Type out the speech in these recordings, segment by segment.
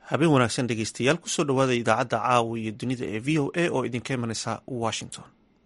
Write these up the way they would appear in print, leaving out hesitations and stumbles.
habeen wanaagsan dhegeystayaal kusoo dhawaada idaacadda caawa iyo dunida ee v o a oo idinka imanaysa washington.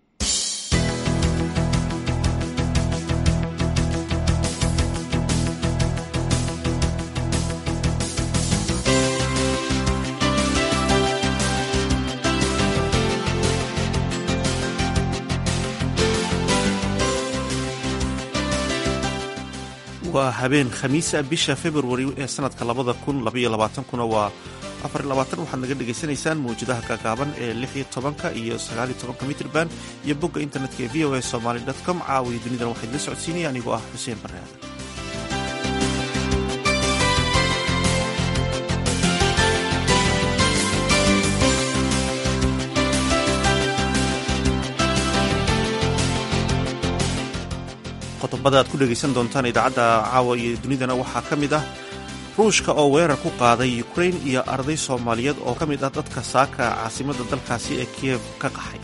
waa habeen khamiisa bisha februari ee sanadka 2022 waa 24 waxaad naga dhegaysanaysaan mawjadaha gaagaaban ee 16 iyo 19 mitrban iyo bogga internetka ee voa somali.com. caawiyo dunidan waxaad la socodsiinaya anigoo ah xuseen barreade. qodobada aad ku dhegaysan doontaan idaacadda caawa iyo dunidana waxaa ka mid ah ruushka oo weerar ku qaaday ukraine iyo arday soomaaliyeed oo ka mid ah dadka saaka caasimadda dalkaasi ee Kiev ka qaxay.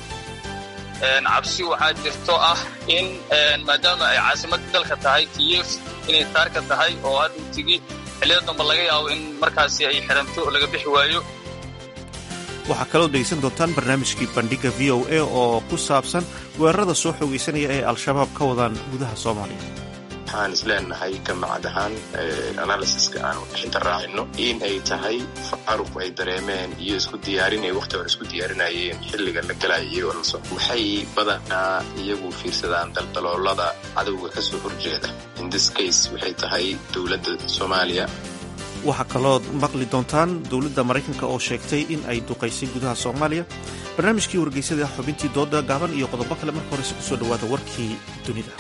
cabsi waxaa jirto ah in maadaama ay caasimadda dalka tahay Kiev inay taarka tahay oo hadda tigi xilliyada dambe laga yaabo in markaasi ay xiranto oo laga bixi waayo. waxaa kaloo dhegaysan doontaan barnaamijkii bandhiga v o a oo ku saabsan weerarada soo xoogaysanaya ee al-shabaab ka wadaan gudaha soomaaliya. waxaan isleenahay jamacad ahaan analysiska aan warbixinta raacino in ay tahay faaruq ay dareemeen iyo isku diyaarin ay waqti hore isku diyaarinayeen xilliga la galaayay oo lasoo waxay badanaa iyagu fiirsadaan daldaloolada cadowga ka soo horjeeda. in this case waxay tahay dowladda Soomaaliya. waxaa kaloo maqli doontaan dowladda Maraykanka oo sheegtay in ay duqaysay gudaha Soomaaliya. barnaamijkii wargeysada xubintii dooda gaaban iyo qodobo kale marka hore ku soo dhawaada warkii dunida.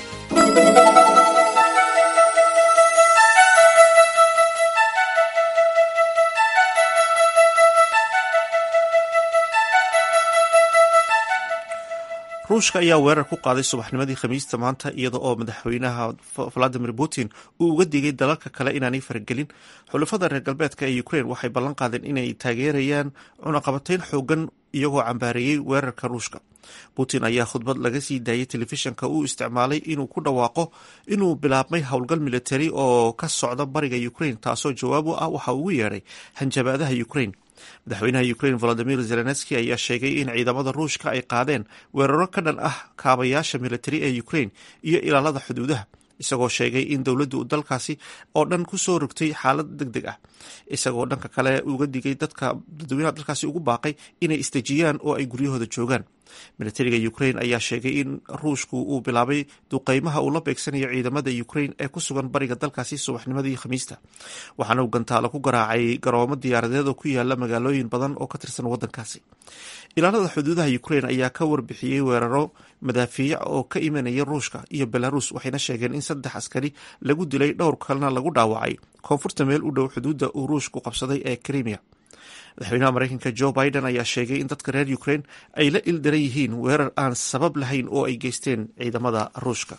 ruushka ayaa weerar ku qaaday subaxnimadii khamiista maanta iyada oo madaxweynaha Vladimir Putin uu uga digay dalalka kale inaanay faragelin. xulafada reer galbeedka ee Ukraine waxay ballan qaadeen inay taageerayaan cunaqabatayn xoogan iyagoo cambaareeyey weerarka ruushka. Putin ayaa khudbad laga sii daayay telefishanka uu isticmaalay inuu ku dhawaaqo inuu bilaabmay howlgal militari oo ka socda bariga Ukraine taasoo jawaab u ah waxa ugu yeedhay hanjabaadaha Ukraine. madaxweynaha Ukraine Volodymyr Zelensky ayaa sheegay in ciidamada ruushka ay qaadeen weeraro ka dhan ah kaabayaasha militari ee Ukraine iyo ilaalada xuduudaha, isagoo sheegay in dowladdu dalkaasi oo dhan ku soo rogtay xaalad degdeg ah. isagoo dhanka kale uga digay dadweynaha dalkaasi ugu baaqay inay isdejiyaan oo ay guryahooda joogaan. militariga Ukraine ayaa sheegay in ruushku uu bilaabay duqeymaha uu la beegsanayo ciidamada Ukraine ee ku sugan bariga dalkaasi subaxnimadii khamiista, waxaana uu gantaalo ku garaacay garoomo diyaaradeed oo ku yaala magaalooyin badan oo ka tirsan waddankaasi. ilaalada xuduudaha Ukraine ayaa ka warbixiyey weeraro madaafiic oo ka imanaya ruushka iyo Belarus, waxayna sheegeen in 3 askari lagu dilay, dhowr kalena lagu dhaawacay koonfurta meel u dhow xuduudda uu ruushku qabsaday ee Crimea. madaxweynaha Maraykanka Joe Biden ayaa sheegay in dadka reer Ukraine ay la ildaran yihiin weerar aan sabab lahayn oo ay geysteen ciidamada ruushka.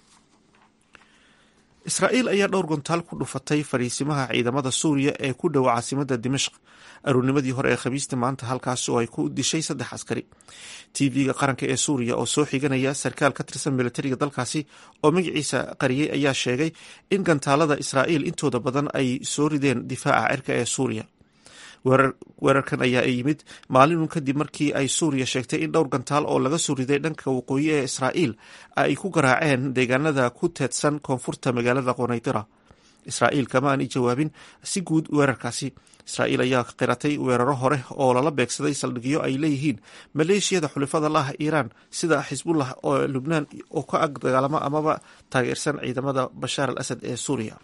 Israa'iil ayaa dhowr gontaal ku dhufatay fariisimaha ciidamada Suuriya ee ku dhow caasimadda Dimashq aroornimadii hore ee Khamiista maanta, halkaas oo ay ku dishay 3 askari. TV-ga qaranka ee Suuriya oo soo xiganaya sarkaal ka tirsan militariga dalkaasi oo magaciisa qariyay ayaa sheegay in gantaalada Israa'iil intooda badan ay soo rideen difaaca cirka ee Suuriya. weerarkan ayaa yimid maalin kadib markii ay Suuriya sheegtay in dhowr gantaal oo laga soo riday dhanka waqooyi ee Israa'iil ay ku garaaceen deegaanada ku teedsan koonfurta magaalada Qonaytira. Israa'iil kama aan jawaabin si guud weerarkaasi. Israa'iil ayaa qiratay weeraro hore oo lala beegsaday saldhigyo ay leeyihiin maleeshiyada xulafada la ah Iiraan sida Xisbullah oo Lubnaan oo ka ag dagaalama amaba taageersan ciidamada Bashaar al-Asad ee Suuriya.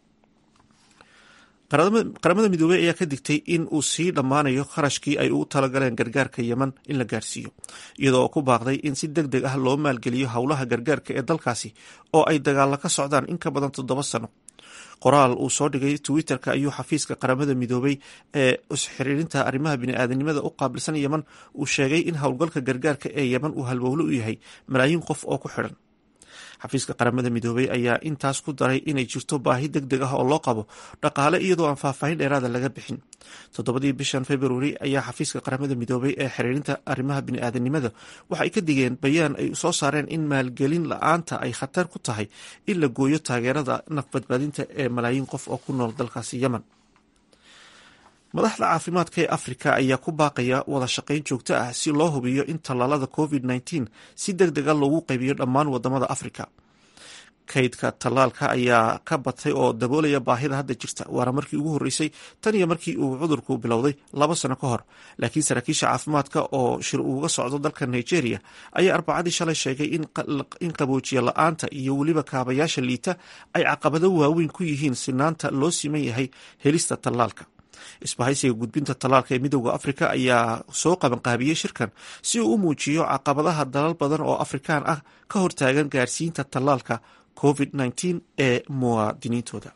qaramada midoobey ayaa ka digtay in uu sii dhammaanayo kharashkii ay ugu talagaleen gargaarka Yemen in la gaarsiiyo, iyadoo ku baaqday in si degdeg ah loo maalgeliyo howlaha gargaarka ee dalkaasi oo ay dagaalo ka socdaan in ka badan 7 sano. qoraal uu soo dhigay Twitter-ka ayuu xafiiska qaramada midoobey ee isxiriirinta arrimaha bini'aadanimada u qaabilsan Yemen uu sheegay in howlgalka gargaarka ee Yemen uu halbowle u yahay malaayiin qof oo ku xidhan. xafiiska qaramada midoobey ayaa intaas ku daray inay jirto baahi degdeg ah oo loo qabo dhaqaale iyadoo aan faahfaahin dheeraada laga bixin. 7 bishan February ayaa xafiiska qaramada midoobey ee xiriirinta arrimaha bini'aadanimada waxay ka digeen bayaan ay soo saareen in maalgelin la'aanta ay khatar ku tahay in la gooyo taageerada nafbadbaadinta ee malaayiin qof oo ku nool dalkaasi Yemen. madaxda caafimaadka ee afrika ayaa ku baaqaya wada shaqayn joogto ah si loo hubiyo in tallaalada covid-19 si deg dega loogu qaybiyo dhammaan wadamada afrika. kaydka tallaalka ayaa ka batay oo daboolaya baahida hadda jirta, waana markii ugu horreysay tan iyo markii uu cudurku bilowday 2 sano ka hor. laakiin saraakiisha caafimaadka oo shir uga socdo dalka nigeria ayaa arbacadii shalay sheegay in qaboojiye la-aanta iyo weliba kaabayaasha liita ay caqabado waaweyn ku yihiin sinaanta loo siman yahay helista tallaalka. isbahaysiga gudbinta tallaalka ee midowda afrika ayaa soo qabanqaabiyey shirkan si uu u muujiyo caqabadaha dalal badan oo afrikaan ah ka hortaagan gaarsiinta tallaalka covid-19 ee muwaadiniintooda.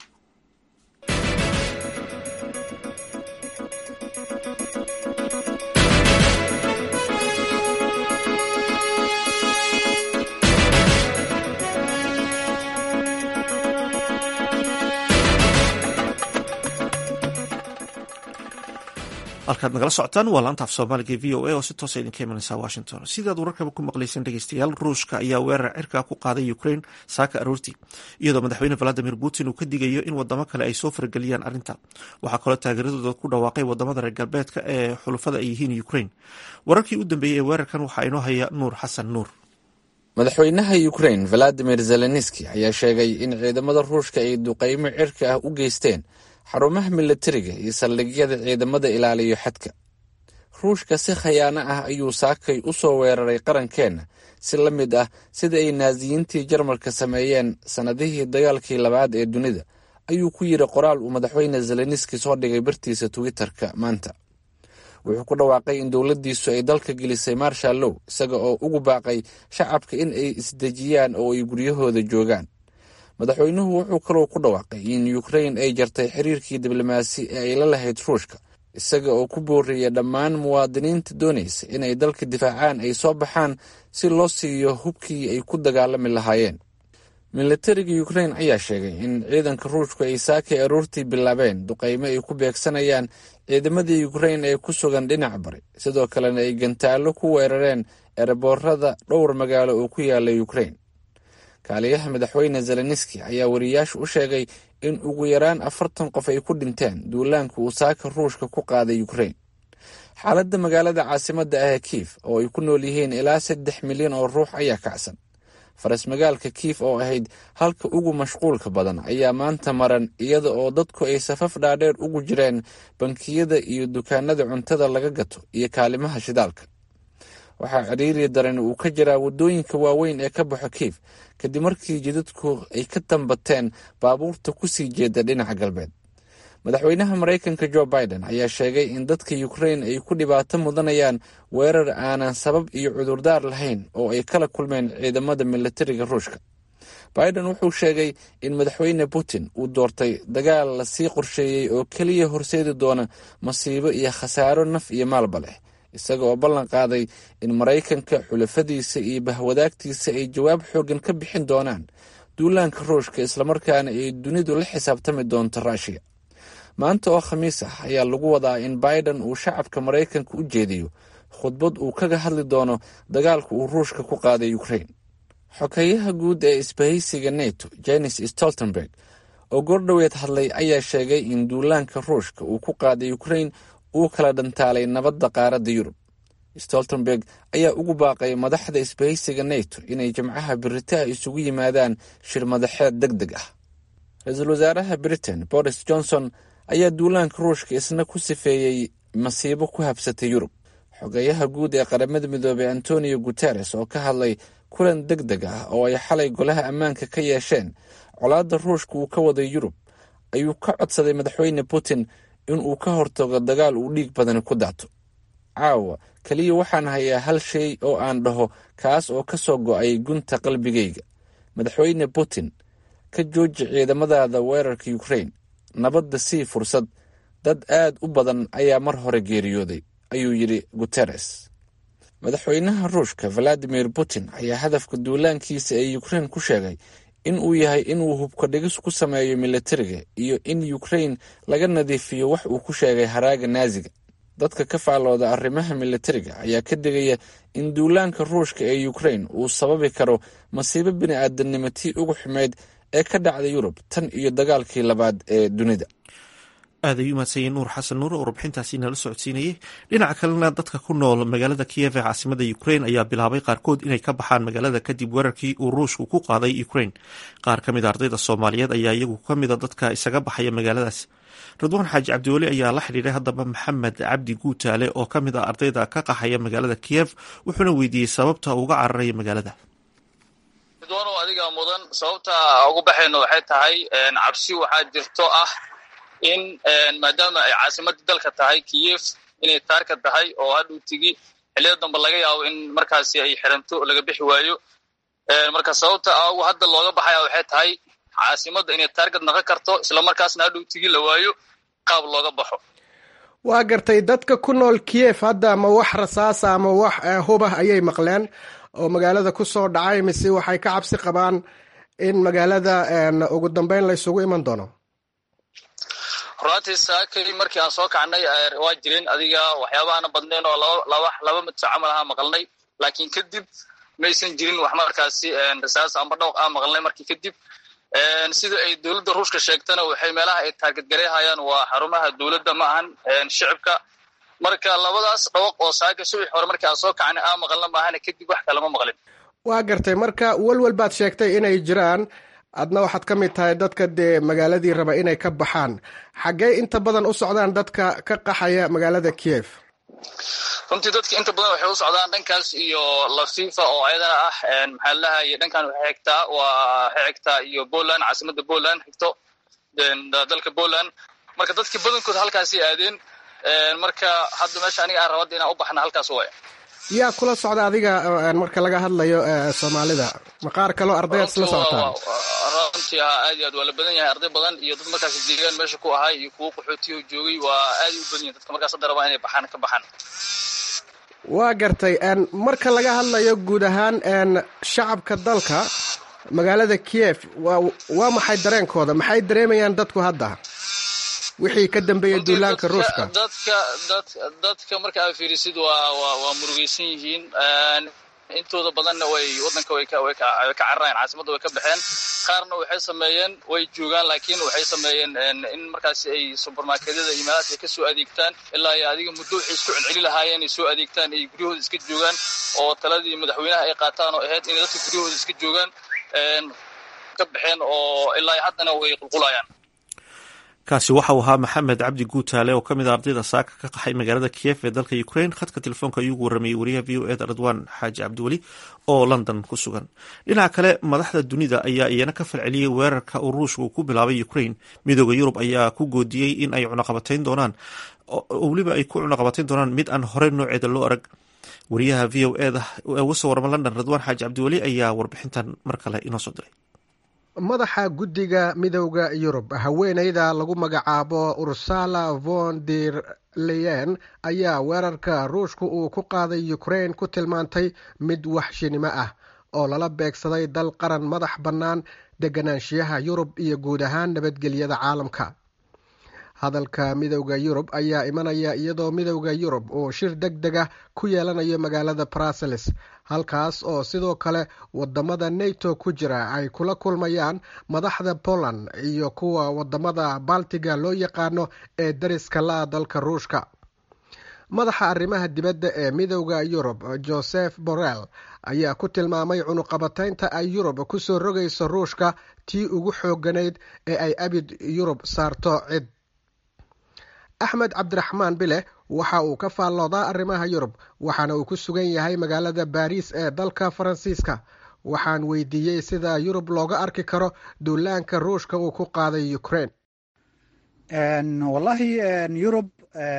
halkaad nagala socotaan waa laanta af soomaaliga v o a oo si toosa idinka imanaysa washington. sidaad wararkaba ku maqlayseen dhegeystayaal, ruushka ayaa weerar cirkaa ku qaaday ukraine saaka aroortii, iyadoo madaxweyne valadimir putin uu ka digayo in wadamo kale ay soo farageliyaan arrinta. waxaa kaloo taageeradooda ku dhawaaqay wadamada reer galbeedka ee xulufada ay yihiin ukraine. wararkii u dambeeyey ee weerarkan waxaa inoo haya nuur xasan nuur. madaxweynaha ukraine valadimir zelenski ayaa sheegay in ciidamada ruushka ay duqeymo cirka ah u geysteen xarumaha milatariga iyo saldhigyada ciidamada ilaaliyo xadka. ruushka si khayaano ah ayuu saakay u soo weeraray qarankeenna si la mid ah sida ay naasiyiintii jarmalka sameeyeen sannadihii dagaalkii labaad ee dunida, ayuu ku yidhi qoraal uu madaxweyne zelenski soo dhigay bartiisa twitter-ka maanta. wuxuu ku dhawaaqay in dowladdiisu ay dalka gelisay marshal low, isaga oo ugu baaqay shacabka in ay isdejiyaan oo ay guryahooda joogaan. madaxweynuhu wuxuu kaloo ku dhawaaqay in ukraine ay jartay xiriirkii diblomaasi ee ay la lahayd ruushka, isaga oo ku booriyay dhammaan muwaadiniinta doonaysa inay dalka difaacaan ay soo baxaan si loo siiyo hubkii ay ku dagaalami lahaayeen. milatariga ukraine ayaa sheegay in ciidanka ruushku ay saakay aroortii bilaabeen duqeymo ay ku beegsanayaan ciidamadii ukraine ee ku sugan dhinac bari, sidoo kalena ay gantaallo ku weerareen ereeboorada dhowr magaalo oo ku yaala ukraine. kaaliyaha madaxweyne zelenski ayaa wariyaashu u sheegay in ugu yaraan 40 qof ay ku dhinteen duulaanka uu saaka ruushka ku qaaday ukraine. xaaladda magaalada caasimadda ah ee kiif oo ay ku nool yihiin ilaa 3 milyan oo ruux ayaa kacsan. faras magaalka kiif oo ahayd halka ugu mashquulka badan ayaa maanta maran, iyada oo dadku ay safaf dhaadheer ugu jireen bankiyada iyo dukaanada cuntada laga gato iyo kaalimaha shidaalka. waxaa ciriiri daran uu ka jiraa waddooyinka waaweyn ee ka baxo kiif kadib markii jidadku ay ka dambateen baabuurta ku sii jeeda dhinaca galbeed. madaxweynaha maraykanka joe biden ayaa sheegay in dadka ukraine ay ku dhibaato mudanayaan weerar aanan sabab iyo cudurdaar lahayn oo ay kala kulmeen ciidamada milatariga ruushka. biden wuxuu sheegay in madaxweyne putin uu doortay dagaal lasii qorsheeyey oo keliya horseedi doona masiibo iyo khasaaro naf iyo maalba leh, isaga oo ballan qaaday in maraykanka, xulafadiisa iyo bahwadaagtiisa ay jawaab xooggan ka bixin doonaan duulaanka ruushka, islamarkaana ay dunidu la xisaabtami doonto ruushiya. maanta oo khamiis ah ayaa lagu wadaa in biden uu shacabka maraykanka u jeediyo khudbad uu kaga hadli doono dagaalka uu ruushka ku qaaday ukraine. xogeyaha guud ee isbahaysiga nato Jens Stoltenberg oo goordhoweed hadlay ayaa sheegay in duulaanka ruushka uu ku qaaday ukraine uu kala dhantaalay nabadda qaaradda yurub. Stoltenberg ayaa ugu baaqay madaxda isbahaysiga nato inay jimcaha biritaa isugu yimaadaan shir madaxeed deg deg ah. ra-iisul wasaaraha britain boris johnson ayaa duulaanka ruushka isna ku sifeeyey masiibo ku habsatay yurub. xogeyaha guud ee qaramada midoobay antonio guterres oo ka hadlay kulan deg deg ah oo ay xalay golaha ammaanka ka yeesheen colaadda ruushka uu ka waday yurub, ayuu ka codsaday madaxweyne putin in uu ka hortago dagaal uu dhiig badani ku daato. caawa keliya waxaan hayaa hal shay oo aan dhaho, kaas oo ka soo go'ay gunta qalbigayga. madaxweyne putin, ka jooji ciidamadaada weerarka ukraine, nabadda sii fursad. dad aad u badan ayaa mar hore geeriyooday, ayuu yidhi guterres. madaxweynaha ruushka valadimir putin ayaa hadafka duulaankiisa ee ukraine ku sheegay in uu yahay inuu hubka dhigis ku sameeyo milatariga iyo in ukraine laga nadiifiyo wax uu ku sheegay haraaga naaziga. dadka ka faalooda arrimaha milatariga ayaa ka digaya in duulaanka ruushka ee ukraine uu sababi karo masiibo bini'aadanimo tii ugu xumeyd ee ka dhacda yurub tan iyo dagaalkii labaad ee dunida. aad ayuu mahadsanyahay nuur xasan nuur oo warbixintaasi nala socodsiinayay. dhinaca kalena dadka ku nool magaalada Kiev ee caasimada Ukraine ayaa bilaabay qaarkood inay ka baxaan magaalada kadib weerarkii uu Ruushku ku qaaday Ukraine. qaar ka mid a ardayda Soomaaliyeed ayaa iyagu ka mid a dadka isaga baxaya magaaladaas. Ridwaan Xaaji Cabdiweli ayaa la xiriiray haddaba Maxamed Cabdi Guutaale oo ka mid a ardayda ka qaxaya magaalada Kiev, wuxuuna weydiiyey sababta uga cararaya magaalada. ridwaan adiga mudan, sababta ugu baxayno waxay tahay cabsi waxaa jirto ah in maadaama ay caasimadii dalka tahay Kiev inay taarka tahay oo hadhow tigi xilliyada dambe laga yaabo in markaasi ay xiranto laga bixi waayo. marka sababta ugu hadda looga baxaya waxay tahay caasimadda inay taargad noqon karto isla markaasna hadhow tigi la waayo qaab looga baxo. waa gartay, dadka ku nool Kiev hadda ma wax rasaasa ama wax hubah ayay maqleen oo magaalada ku soo dhacay, mise waxay ka cabsi qabaan in magaalada ugu dambeyn la isugu iman doono? runtii saakay markii aan soo kacnay waa jireen adiga waxyaaba aan badnayn oo laba mid camal aha maqalnay, laakiin kadib maysan jirin wax markaasi rasaas ama dhawq ah maqalnay. markii kadib sida ay dowladda Ruushka sheegtana waxay meelaha ay taarget gareeyaan waa xarumaha dowladda ma ahan shicibka. marka labadaas dhawq oo saaka subax hore markii aan soo kacnay aan maqalna maahane kadib wax kale ma maqlin. waa gartay, marka walwal baad sheegtay inay jiraan, adna waxaad ka mid tahay dadka dee magaaladii raba inay ka baxaan. xaggee inta badan u socdaan dadka ka qaxaya magaalada Kiev? runtii dadka inta badan waxay u socdaan dhankaas iyo Lviv oo ayadana ah maxaa la dhahaye dhankan waxay xigtaa iyo Poland, caasimadda Poland xigto dalka Poland. marka dadkii badankood halkaasi aadeen. marka hadda meesha aniga aan rabada inaan u baxna halkaas waay. yaa kula socda adiga marka laga hadlayo Soomaalida? ma qaar kaloo ardayaad isla socotaan? runtii aad iyo aad waa la badan yahay, arday badan iyo dad markaas deegaan meesha ku ahay iyo kuwo qaxootiyo joogay waa aad u badan yihiin dadka markaas hadda rabaa inay baxaan ka baxaan. waa gartay, marka laga hadlayo guud ahaan shacabka dalka magaalada Kiev waa maxay dareenkooda? maxay dareemayaan dadku hadda wixii ka dambeeyay duulaanka Ruushka? dadka marka aad fiirisid waa murugaysan yihiin. intooda badanna wadanka way ka cararayaan, caasimadda way ka baxeen. qaarna waxay sameeyeen way joogaan, laakiin waxay sameeyeen in markaasi ay supermarketyada iyo meelahaas ay ka soo adeegtaan ilaa ay adiga muddo waxay isku celceli lahaayeen ay soo adeegtaan ay guryahooda iska joogaan oo taladii madaxweynaha ay qaataan oo ahayd inay dadka guryahooda iska joogaan ka baxeen oo ilaa haddana way qulqulayaan. kaasi waxa uu ahaa Maxamed Cabdi Guutaale oo ka mid ah ardayda saaka ka qaxay magaalada Kiev ee dalka Ukraine. khadka telefoonka ayuu warramay wariyaha VOA Ridwaan Xaaji Cabdiweli oo London ku sugan. dhinaca kale, madaxda dunida ayaa iyana ka falceliyey weerarka uu Ruushku ku bilaabay Ukraine. midooda Yurub ayaa ku goodiyey in ay cunaqabatayn doonaan, weliba ay ku cunaqabatayn doonaan mid aan horey nooceeda loo arag. wariyaha VOA da uga soo warama London Ridwaan Xaaji Cabdiweli ayaa warbixintan mar kale inoo soo diray. madaxa guddiga midowda Yurub, haweeneyda lagu magacaabo Ursula von der Leyen, ayaa weerarka Ruushku uu ku qaaday Ukraine ku tilmaantay mid waxshinimo ah oo lala beegsaday dal qaran madax bannaan, deganaanshiyaha Yurub iyo guud ahaan nabadgelyada caalamka. hadalka midowda Yurub ayaa imanaya iyadoo midowda Yurub uu shir degdeg ah ku yeelanayo magaalada Brussels, halkaas oo sidoo kale wadamada NATO ku jira ay kula kulmayaan madaxda Poland iyo kuwa wadamada Baltiga loo yaqaano ee dariska la dalka Ruushka. madaxa arrimaha dibadda ee midowda Yurub, Joseph Borrell, ayaa ku tilmaamay cunuqabataynta ay Yurub ku soo rogayso Ruushka tii ugu xooganayd ee ay abid Yurub saarto cid. Axmed Cabdiraxmaan Bile waxa uu ka faalloodaa arrimaha Yurub, waxaana uu ku sugan yahay magaalada Baariis ee dalka Faransiiska. waxaan weydiiyey sida Yurub looga arki karo duulaanka Ruushka uu ku qaaday Ukraine. wallahi Yurub,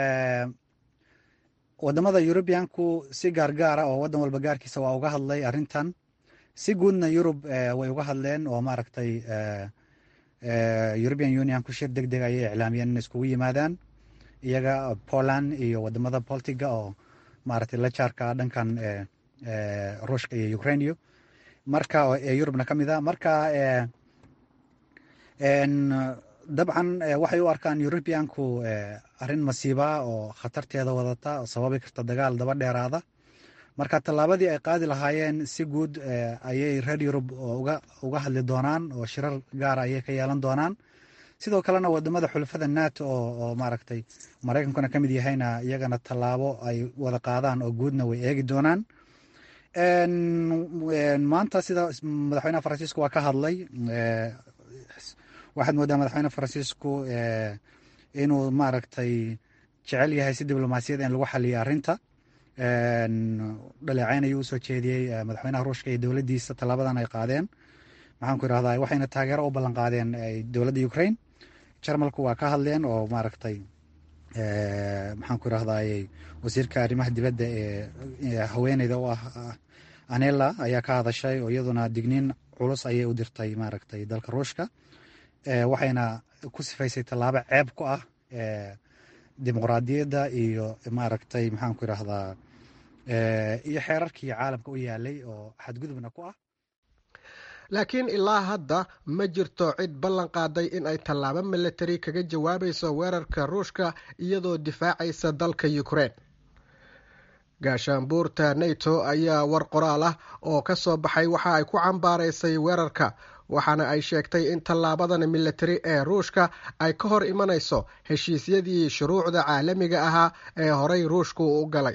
wadamada Yurubiyaanku si gaargaara oo wadan walba gaarkiisa waa uga hadlay arrintan. si guudna Yurub way uga hadleen oo maaragtay European Unionku shir degdeg ayay iclaamiyeen in iskugu yimaadaan iyaga Poland iyo wadamada Baltiga oo maaragtay la jaarka dhankan Ruushka iyo Ukraine marka Yurubna ka mid ah. marka dabcan waxay u arkaan Yurubiyaanku arrin masiiba oo khatarteeda wadata oo sababi karta dagaal daba dheeraada. marka tallaabadii ay qaadi lahaayeen si guud ayay reer Yurub uga hadli doonaan oo shirar gaar ayay ka yeelan doonaan sidoo kalena wadamada xulafada nato oo maaragtay maraykankuna ka mid yahayna iyagana tallaabo ay wada qaadaan oo guudna way eegi doonaan. maanta sida madaxweynaha faransiisku waa ka hadlay, waxaad moodaa madaxweyne faransiisku inuu maaragtay jecel yahay si diblomaasiyad in lagu xaliyo arrinta. dhaleecayn ayuu usoo jeediyey madaxweynaha ruushka iyo dowladdiisa tallaabadan ay qaadeen. maxaan ku irahdaa waxayna taageero u ballan qaadeen dowladda Ukraine. Jarmalku waa ka hadleen oo maaragtay maxaan ku irahdaayey wasiirka arrimaha dibadda ee haweeneyda u ah Anela ayaa ka hadashay oo iyaduna digniin culus ayay u dirtay maaragtay dalka ruushka. waxayna ku sifaysay tallaabo ceeb ku ah dimuqraadiyadda iyo maaragtay maxaan ku irahdaa iyo xeerarkii caalamka u yaalay oo xadgudubna ku ah. laakiin ilaa hadda ma jirto cid ballan qaaday in ay tallaabo military kaga jawaabayso weerarka ruushka iyadoo difaacaysa dalka Ukraine. gaashaanbuurta NATO ayaa war qoraal ah oo ka soo baxay waxa ay ku cambaaraysay weerarka, waxaana ay sheegtay in tallaabadan military ee ruushka ay ka hor imanayso heshiisyadii shuruucda caalamiga ahaa ee horey ruushku u galay.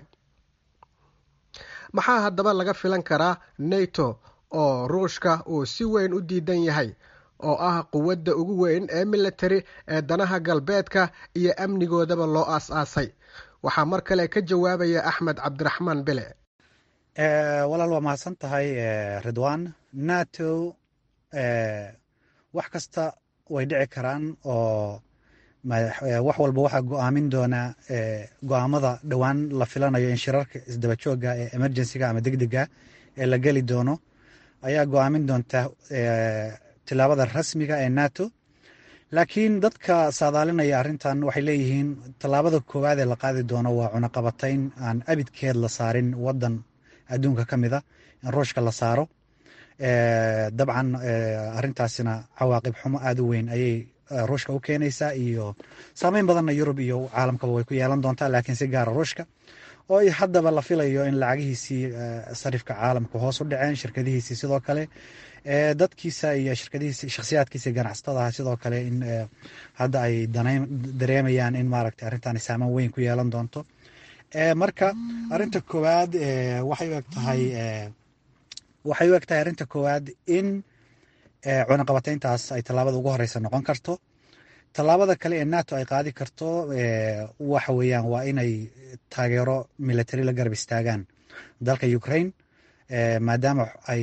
maxaa haddaba laga filan karaa NATO oo ruushka uu si weyn u diidan yahay, oo ah quwadda ugu weyn ee military ee danaha galbeedka iyo amnigoodaba loo aas-aasay? waxaa mar kale ka jawaabaya Axmed Cabdiraxmaan Bile. walaal waa mahadsan tahay Ridwan. NATO wax kasta way dhici karaan oo wax walba waxaa go-aamin doona go-aamada dhowaan la filanayo in shirarka isdaba jooga ee emergencyga ama degdega ee la geli doono ayaa go-aamin doonta tilaabada rasmiga ee NATO. laakiin dadka saadaalinaya arrintan waxay leeyihiin tallaabada koowaad ee la qaadi doono waa cunaqabatayn aan abidkeed la saarin wadan adduunka ka mida in ruushka la saaro. dabcan arrintaasina cawaaqib xumo aada u weyn ayay ruushka u keenaysaa iyo saameyn badanna Yurub iyo caalamkaba way ku yeelan doontaa, laakiin si gaara ruushka oo haddaba la filayo in lacagihiisii sarifka caalamka hoos u dhaceen, shirkadihiisii sidoo kale dadkiisa iyo shirkadihiisa shakhsiyaadkiisa ganacsatada sidoo kale in hadda ay dareemayaan in maaragtay arrintan saameyn weyn ku yeelan doonto. marka arrinta koowaad waxay u eg tahay arrinta koowaad in cunaqabatayntaas ay tallaabada ugu horeysa noqon karto. tallaabada kale ee NATO ay qaadi karto waxa weeyaan waa inay taageero military la garab istaagaan dalka Ukraine, maadaama ay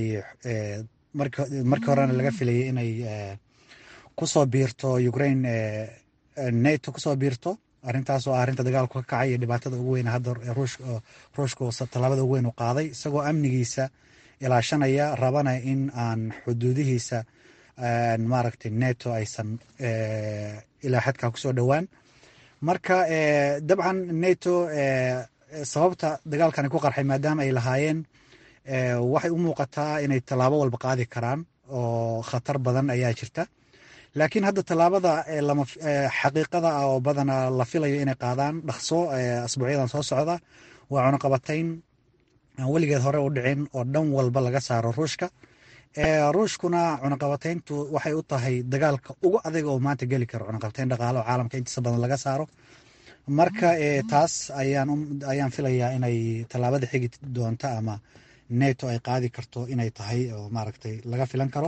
markii horena laga filayay inay kusoo biirto Ukraine NATO kusoo biirto. arrintaas oo arrinta dagaalku ka kacay iyo dhibaatada ugu weyn hadda ruushku tallaabada ugu weyn u qaaday, isagoo amnigiisa ilaashanaya, rabana in aan xuduudihiisa maaragtay NATO aysan ilaa xadkaa kusoo dhowaan. marka dabcan NATO sababta dagaalkani ku qarxay maadaama ay lahaayeen waxay u muuqataa inay tallaabo walba qaadi karaan oo khatar badan ayaa jirta. laakiin hadda tallaabada xaqiiqada ah oo badanaa la filayo inay qaadaan dhaqso asbuucyadan soo socda waa cunaqabatayn aan weligeed hore u dhicin oo dhan walba laga saaro ruushka. ruushkuna cunaqabatayntu waxay u tahay dagaalka ugu adag oo maanta geli karo, cunaqabatayn dhaqaale oo caalamka intiisa badan laga saaro. marka taas ayaan filayaa inay tallaabada xigi doonta ama NATO ay qaadi karto inay tahay oo maaragtay laga filan karo.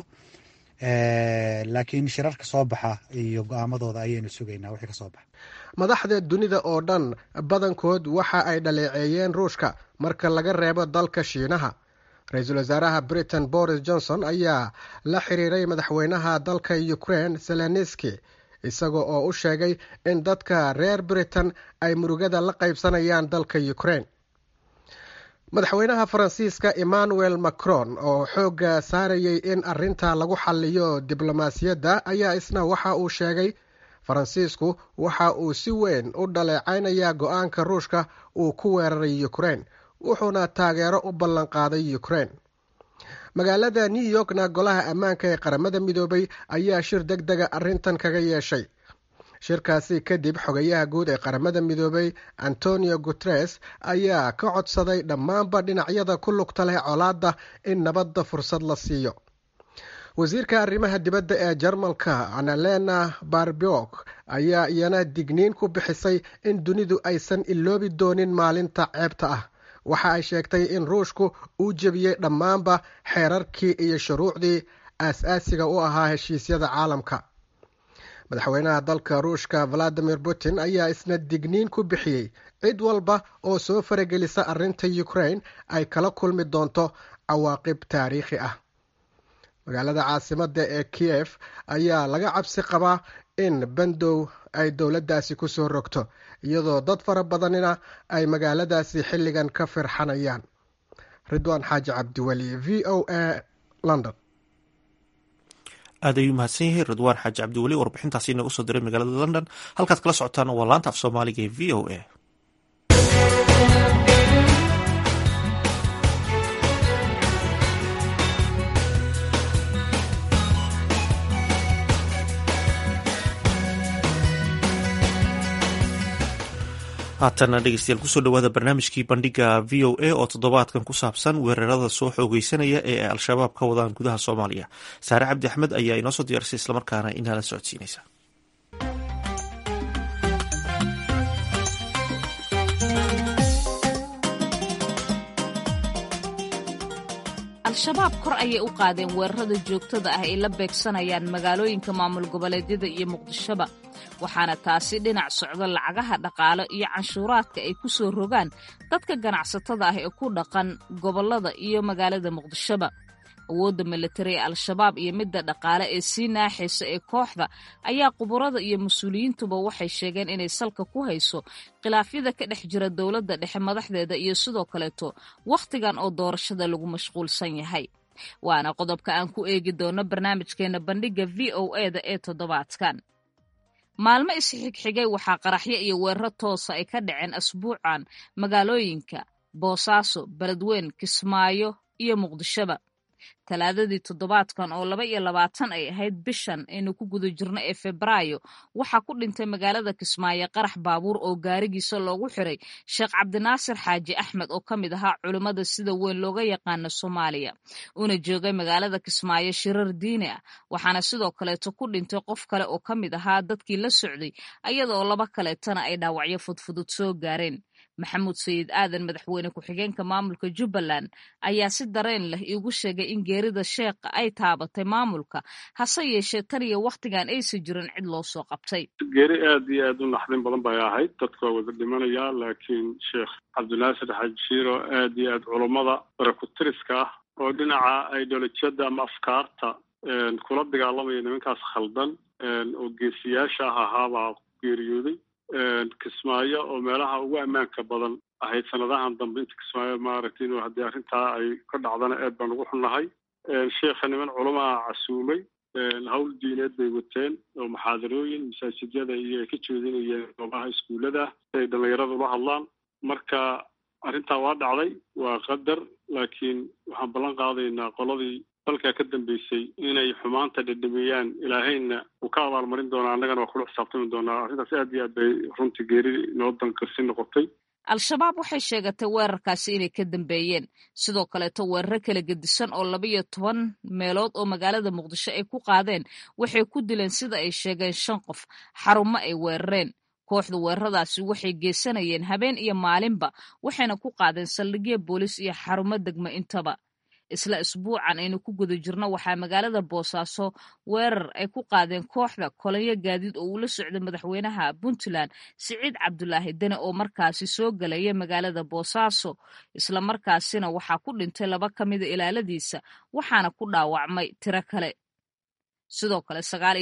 laakiin shirarka soo baxa iyo go-aamadooda ayaynu sugaynaa wixii ka soo baxa. madaxda dunida oo dhan badankood waxa ay dhaleeceeyeen ruushka marka laga reebo dalka Shiinaha. ra-iisul wasaaraha Britain Boris Johnson ayaa la xiriiray madaxweynaha dalka Ukraine Zelensky isagoo oo u sheegay in dadka reer Britain ay murugada la qaybsanayaan dalka Ukraine. madaxweynaha Faransiiska Emmanuel Macron oo xooga saarayay in arrinta lagu xalliyo diblomaasiyadda ayaa isna waxa uu sheegay Faransiisku waxa uu si weyn u dhaleecaynayaa go-aanka ruushka uu ku weeraray Ukraine, wuxuuna taageero u ballan qaaday Ukraine. magaalada New Yorkna golaha ammaanka ee qaramada midoobay ayaa shir degdega arrintan kaga yeeshay. shirkaasi kadib xogayaha guud ee qaramada midoobay Antonio Guterres ayaa ka codsaday dhammaanba dhinacyada ku lugta leh colaadda in nabadda fursad la siiyo. wasiirka arrimaha dibadda ee jarmalka annalena baerbock ayaa iyana digniin ku bixisay in dunidu aysan iloobi doonin maalinta ceebta ah. waxa ay sheegtay in ruushku uu jebiyey dhammaanba xeerarkii iyo shuruucdii aas-aasiga u ahaa heshiisyada caalamka. madaxweynaha dalka ruushka valadimir putin ayaa isna digniin ku bixiyey cid walba oo soo faragelisa arrinta Ukraine ay kala kulmi doonto cawaaqib taariikhi ah. magaalada caasimadda ee Kiev ayaa laga cabsi qabaa in bandow ay dowladdaasi ku soo rogto, iyadoo dad fara badanina ay magaaladaasi xilligan ka firxanayaan. ridwaan xaaji cabdiweli, v o a, London. aad ayuu mahadsan yahay ridwaan xaaji cabdiweli warbixintaasi inaga soo diray magaalada London. halkaad kala socotaan waa laanta af soomaaliga ee v o a. haatana dhegeystayaal kusoo dhawaada barnaamijkii bandhiga v o a oo toddobaadkan ku saabsan weerarada soo xoogeysanaya ee ay al-shabaab ka wadaan gudaha soomaaliya. saare cabdi axmed ayaa inoo soo diyaarisay islamarkaana inala socodsiinaysa. al-shabaab kor ayay u qaadeen weerarada joogtada ah ay la beegsanayaan magaalooyinka maamul goboleedyada iyo muqdishoba, waxaana taasi dhinac socda lacagaha dhaqaale iyo canshuuraadka ay ku soo rogaan dadka ganacsatada ah ee ku dhaqan gobollada iyo magaalada muqdishoba. awoodda militari ee al-shabaab iyo midda dhaqaale ee sii naaxaysa ee kooxda ayaa khuburada iyo mas-uuliyiintuba waxay sheegeen inay salka ku hayso khilaafyada ka dhex jira dowladda dhexe madaxdeeda iyo sidoo kaleeto wakhtigan oo doorashada lagu mashquulsan yahay. waana qodobka aan ku eegi doono barnaamijkeena bandhiga v o a da ee toddobaadkan. maalmo isxigxigay waxaa qaraxyo iyo weeraro toosa ay ka dhaceen asbuucan magaalooyinka boosaaso, beledweyne, kismaayo iyo muqdishoba. talaadadii toddobaadkan oo 22 ay ahayd bishan aynu ku guda jirno ee Febraayo, waxaa ku dhintay magaalada Kismaayo qarax baabuur oo gaarigiisa loogu xiray Sheekh Cabdinaasir Xaaji Axmed oo ka mid ahaa culimmada sida weyn looga yaqaano Soomaaliya, una joogay magaalada Kismaayo shirar diini ah. waxaana sidoo kaleeto ku dhintay qof kale oo ka mid ahaa dadkii la socday, iyadoo 2 kaleetana ay dhaawacyo fudfudud soo gaareen. maxamuud sayid aadan, madaxweyne ku-xigeenka maamulka Jubbaland, ayaa si dareen leh iigu sheegay in geerida sheekha ay taabatay maamulka, hase yeeshee tan iyo wakhtigan aysan jirin cid loo soo qabtay. geeri aad iyo aad u naxdin badan bay ahayd, dadka waa wada dhimanaya, laakiin sheekh cabdinaasir xaaji shiiro aad iyo aad culummada barakutiriska ah oo dhinaca ideolojiyada ama afkaarta kula dagaalamaya nimankaas khaldan oo geesiyaasha ahaabaa geeriyooday. Kismaayo oo meelaha ugu ammaanka badan ahayd sanadahan dambe, inta Kismaayo maaragtay inuu haddii arrintaa ay ka dhacdana aad baan ugu xunnahay. sheekha niman culamaa casuumay, hawl diineed bay wateen oo muxaadarooyin masaajidyada iyo ay ka jeedinayeen goobaha iskuullada si ay dhallinyarada ula hadlaan. marka arrintaa waa dhacday, waa qadar, laakiin waxaan ballan qaadaynaa qoladii dalkaa ka dambeysay inay xumaanta dhedhamiyaan, ilaahayna uu ka abaalmarin doonaa, annagana waa kula xisaabtami doonaa. arrintaas aad iyo aad bay runtii geeri noo dankarsi noqotay. al-shabaab waxay sheegatay weerarkaasi inay ka dambeeyeen, sidoo kaleeto weeraro kala gedisan oo 12 meelood oo magaalada muqdisho ay ku qaadeen waxay ku dileen sida ay sheegeen 5 qof, xarumo ay weerareen. kooxda weeraradaasi waxay geysanayeen habeen iyo maalinba, waxayna ku qaadeen saldhigyo boolis iyo xarumo degmo intaba. isla isbuucan aynu ku guda jirno waxaa magaalada boosaaso weerar ay ku qaadeen kooxda kolonyo gaadiid oo uu la socday madaxweynaha Puntland Siciid Cabdulaahi Dene oo markaasi soo galaya magaalada boosaaso. isla markaasina waxaa ku dhintay 2 ka mida ilaaladiisa, waxaana ku dhaawacmay tiro kale. sidoo kale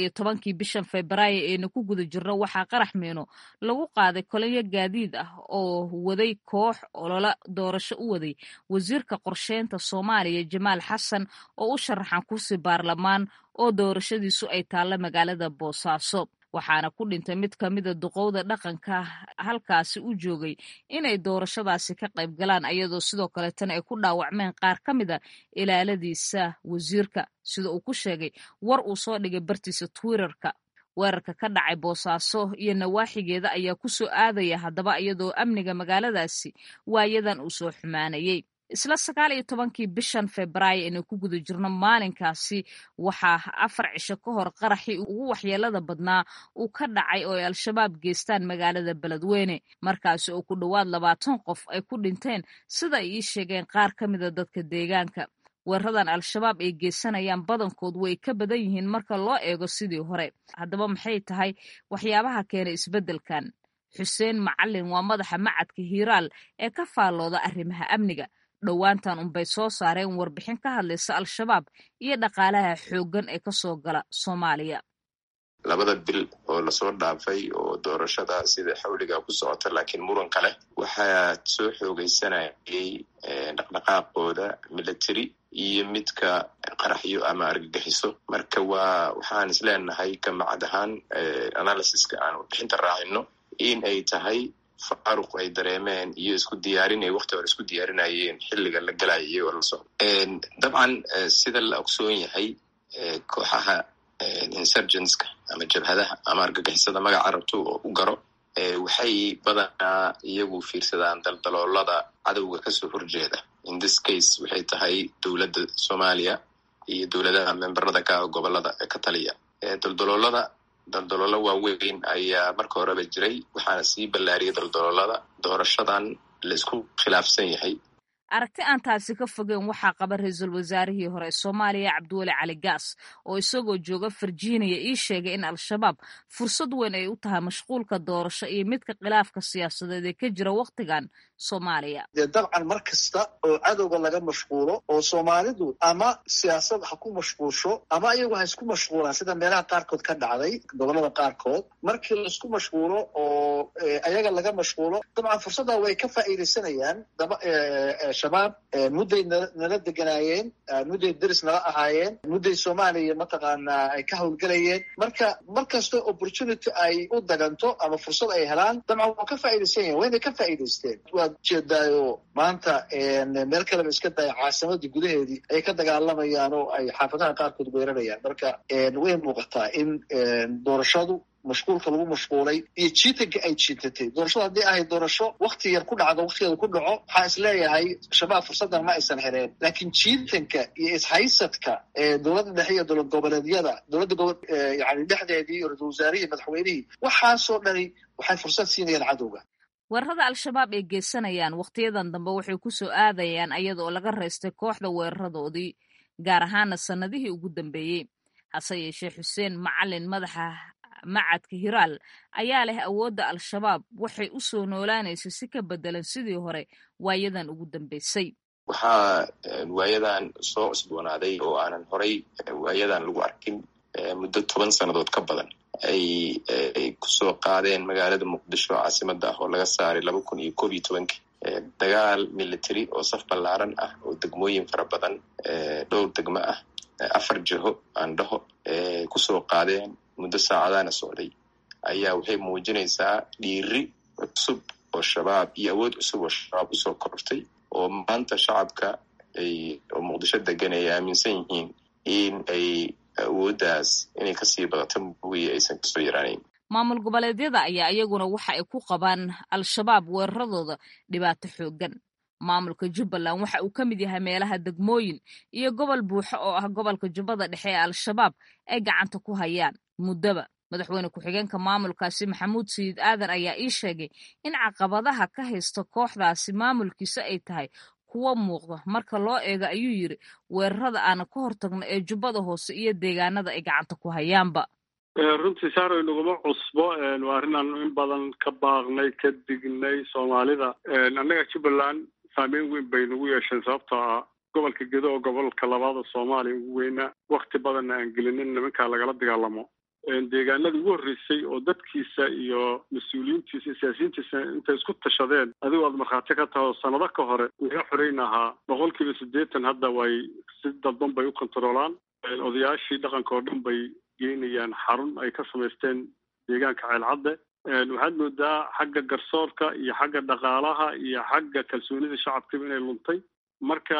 19 bishan Febraayo aynu ku guda jirno waxaa qarax miino lagu qaaday kolonyo gaadiid ah oo waday koox olola doorasho u waday wasiirka qorsheynta Soomaaliya Jamaal Xasan oo u sharaxan kursi baarlamaan oo doorashadiisu ay taalla magaalada Boosaaso. waxaana ku dhintay mid ka mida duqowda dhaqanka halkaasi u joogay inay doorashadaasi ka qayb galaan, iyadoo sidoo kaleetana ay ku dhaawacmeen qaar ka mida ilaaladiisa wasiirka, sida uu ku sheegay war uu soo dhigay bartiisa Twitterka. weerarka ka dhacay Boosaaso iyo nawaaxigeeda ayaa ku soo aadaya haddaba iyadoo amniga magaaladaasi waayadan uu soo xumaanayay. isla 19 bishan Febraayo inay ku guda jirno maalinkaasi waxaa 4 cisho ka hor qaraxii ugu waxyeelada badnaa uu ka dhacay oo ay al-shabaab geystaan magaalada Beledweyne markaasi oo ku dhowaad 20 qof ay ku dhinteen sida ay ii sheegeen qaar ka mid a dadka deegaanka. weeraradan al-shabaab ay geysanayaan badankood way ka badan yihiin marka loo eego sidii hore. haddaba maxay tahay waxyaabaha keenay isbeddelkan? xuseen macalin waa madaxa macadka hiiraal ee ka faallooda arrimaha amniga. dhowaantan unbay soo saareen warbixin ka hadlaysa al-shabaab iyo dhaqaalaha xooggan ee kasoo gala Soomaaliya. labada bil oo lasoo dhaafay oo doorashada sida xawliga ku socota laakiin muran kale waxaa soo xoogaysanayay dhaqdhaqaaqooda military iyo midka qaraxyo ama argagixiso. marka waxaan isleenahay ka macad ahaan analysiska aan warbixinta raacino in ay tahay faaruq ay dareemeen iyo isku diyaarin ay waqti hore isku diyaarinayeen xilliga la galayo iyagoo la socdo. dabcan sida la ogsoon yahay kooxaha insurgenska ama jabhadaha ama argagixisada magaca rabto oo u garo waxay badanaa iyagu fiirsadaan daldaloolada cadowga kasoo horjeeda. in this case waxay tahay dowladda Soomaaliya iyo dowladaha memberada ka gobolada ka taliya. daldaloolo waaweyn ayaa marka horeba jiray waxaana sii ballaariyay daldaloolada doorashadan la isku khilaafsan yahay. aragti aan taasi ka fogeen waxaa qaba ra-iisul wasaarihii hore ee Soomaaliya Cabdiweli Cali Gaas oo isagoo jooga Virginia ii sheegay in al-shabaab fursad weyn ay u tahay mashquulka doorasho iyo midka khilaafka siyaasadeed ee ka jira waqtigan Soomaaliya. dabcan mar kasta oo cadowga laga mashquulo oo Soomaalidu ama siyaasad ha ku mashquulsho ama iyagu ha isku mashquulaan sida meelaha qaarkood ka dhacday gobolada qaarkood markii la isku mashquulo oo ayaga laga mashquulo dabcan fursadda way ka faa'iideysanayaan shabaab mudday nala deganaayeen mudday deris nala ahaayeen mudday Soomaaliya mataqaanaa ay ka howlgalayeen marka markasta opportunity ay u daganto ama fursad ay helaan dabcan waa ka faa'iideysanayaan wayna ka faa'iideysteen. waad jeedaayo maanta meel kaleba iska daya caasimadii gudaheedii ay ka dagaalamayaan oo ay xaafadaha qaarkood weerarayaan marka way muuqataa in doorashadu mashquulka lagu mashquulay iyo jiitanka ay jiitatay. doorashada haddii ahayd doorasho wakti yar ku dhacdo waktigeeda ku dhaco waxaa isleeyahay shabaab fursadan ma aysan heleen laakiin jiitanka iyo ishaysadka dowladda dhexe iyo dowlad goboleedyada yani dhexdeedii iyo ra-iisul wasaarihii madaxweynihii waxaasoo dhani waxay fursad siinayaan cadowga. weerarada al-shabaab ay geysanayaan wakhtiyadan dambe waxay ku soo aadayaan iyada oo laga reystay kooxda weeraradoodii gaar ahaana sannadihii ugu dambeeyey. hase yeeshee xuseen macalin madaxa macadka hiraal ayaa leh awoodda al-shabaab waxay u soo noolaanaysa si ka bedelan sidii hore waayadan ugu dambeysay. waxaa waayadan soo cusboonaaday oo aanan horay waayadan lagu arkin muddo 10 sannadood ka badan ay kusoo qaadeen magaalada Muqdisho caasimada ah oo laga saaray 2011 dagaal military oo saf ballaaran ah oo degmooyin fara badan dhowr degmo ah 4 jiho aan dhaho kusoo qaadeen muddo saacadaana socday ayaa waxay muujinaysaa dhiiri cusub oo shabaab iyo awood cusub oo shabaab usoo kortay oo maanta shacabka oo Muqdisho degan ay aaminsan yihiin in ay awooddaas inay kasii badato mooye aysan kasoo yaraanayn. maamul goboleedyada ayaa iyaguna waxa ay ku qabaan al-shabaab weeraradooda dhibaato xooggan. maamulka Jubbaland waxa uu ka mid yahay meelaha degmooyin iyo gobol buuxo oo ah gobolka Jubbada Dhexe ee al-shabaab ay gacanta ku hayaan muddaba. madaxweyne ku-xigeenka maamulkaasi Maxamuud Sayid Aadan ayaa ii sheegay in caqabadaha ka haysta kooxdaasi maamulkiisa ay tahay kuwa muuqda marka loo eego ayuu yiri weerarada aan ka hortagno ee Jubbada Hoose iyo deegaanada ay gacanta ku hayaanba. runtii saaro inaguma cusbo waa arrinaan in badan ka baaqnay ka dignay Soomaalida. annaga Jubbaland saameyn weyn bay nagu yeesheen sababtoo ah gobolka Gedo oo gobolka labaad ee Soomaaliya ugu weyna waqti badan aan gelinin nimanka lagala dagaalamo. deegaanada ugu horreysay oo dadkiisa iyo mas-uuliyiintiisa iyo siyaasiyiintiisa intay isku tashadeen adigu aad markhaati ka tahay oo sanado ka hore laga xoreynahaa 80% hadda way si dadban bay u kontroolaan. odayaashii dhaqanka oo dhan bay geynayaan xarun ay ka samaysteen deegaanka Ceelcadde. waxaad moodaa xagga garsoorka iyo xagga dhaqaalaha iyo xagga kalsoonida shacabka inay luntay. marka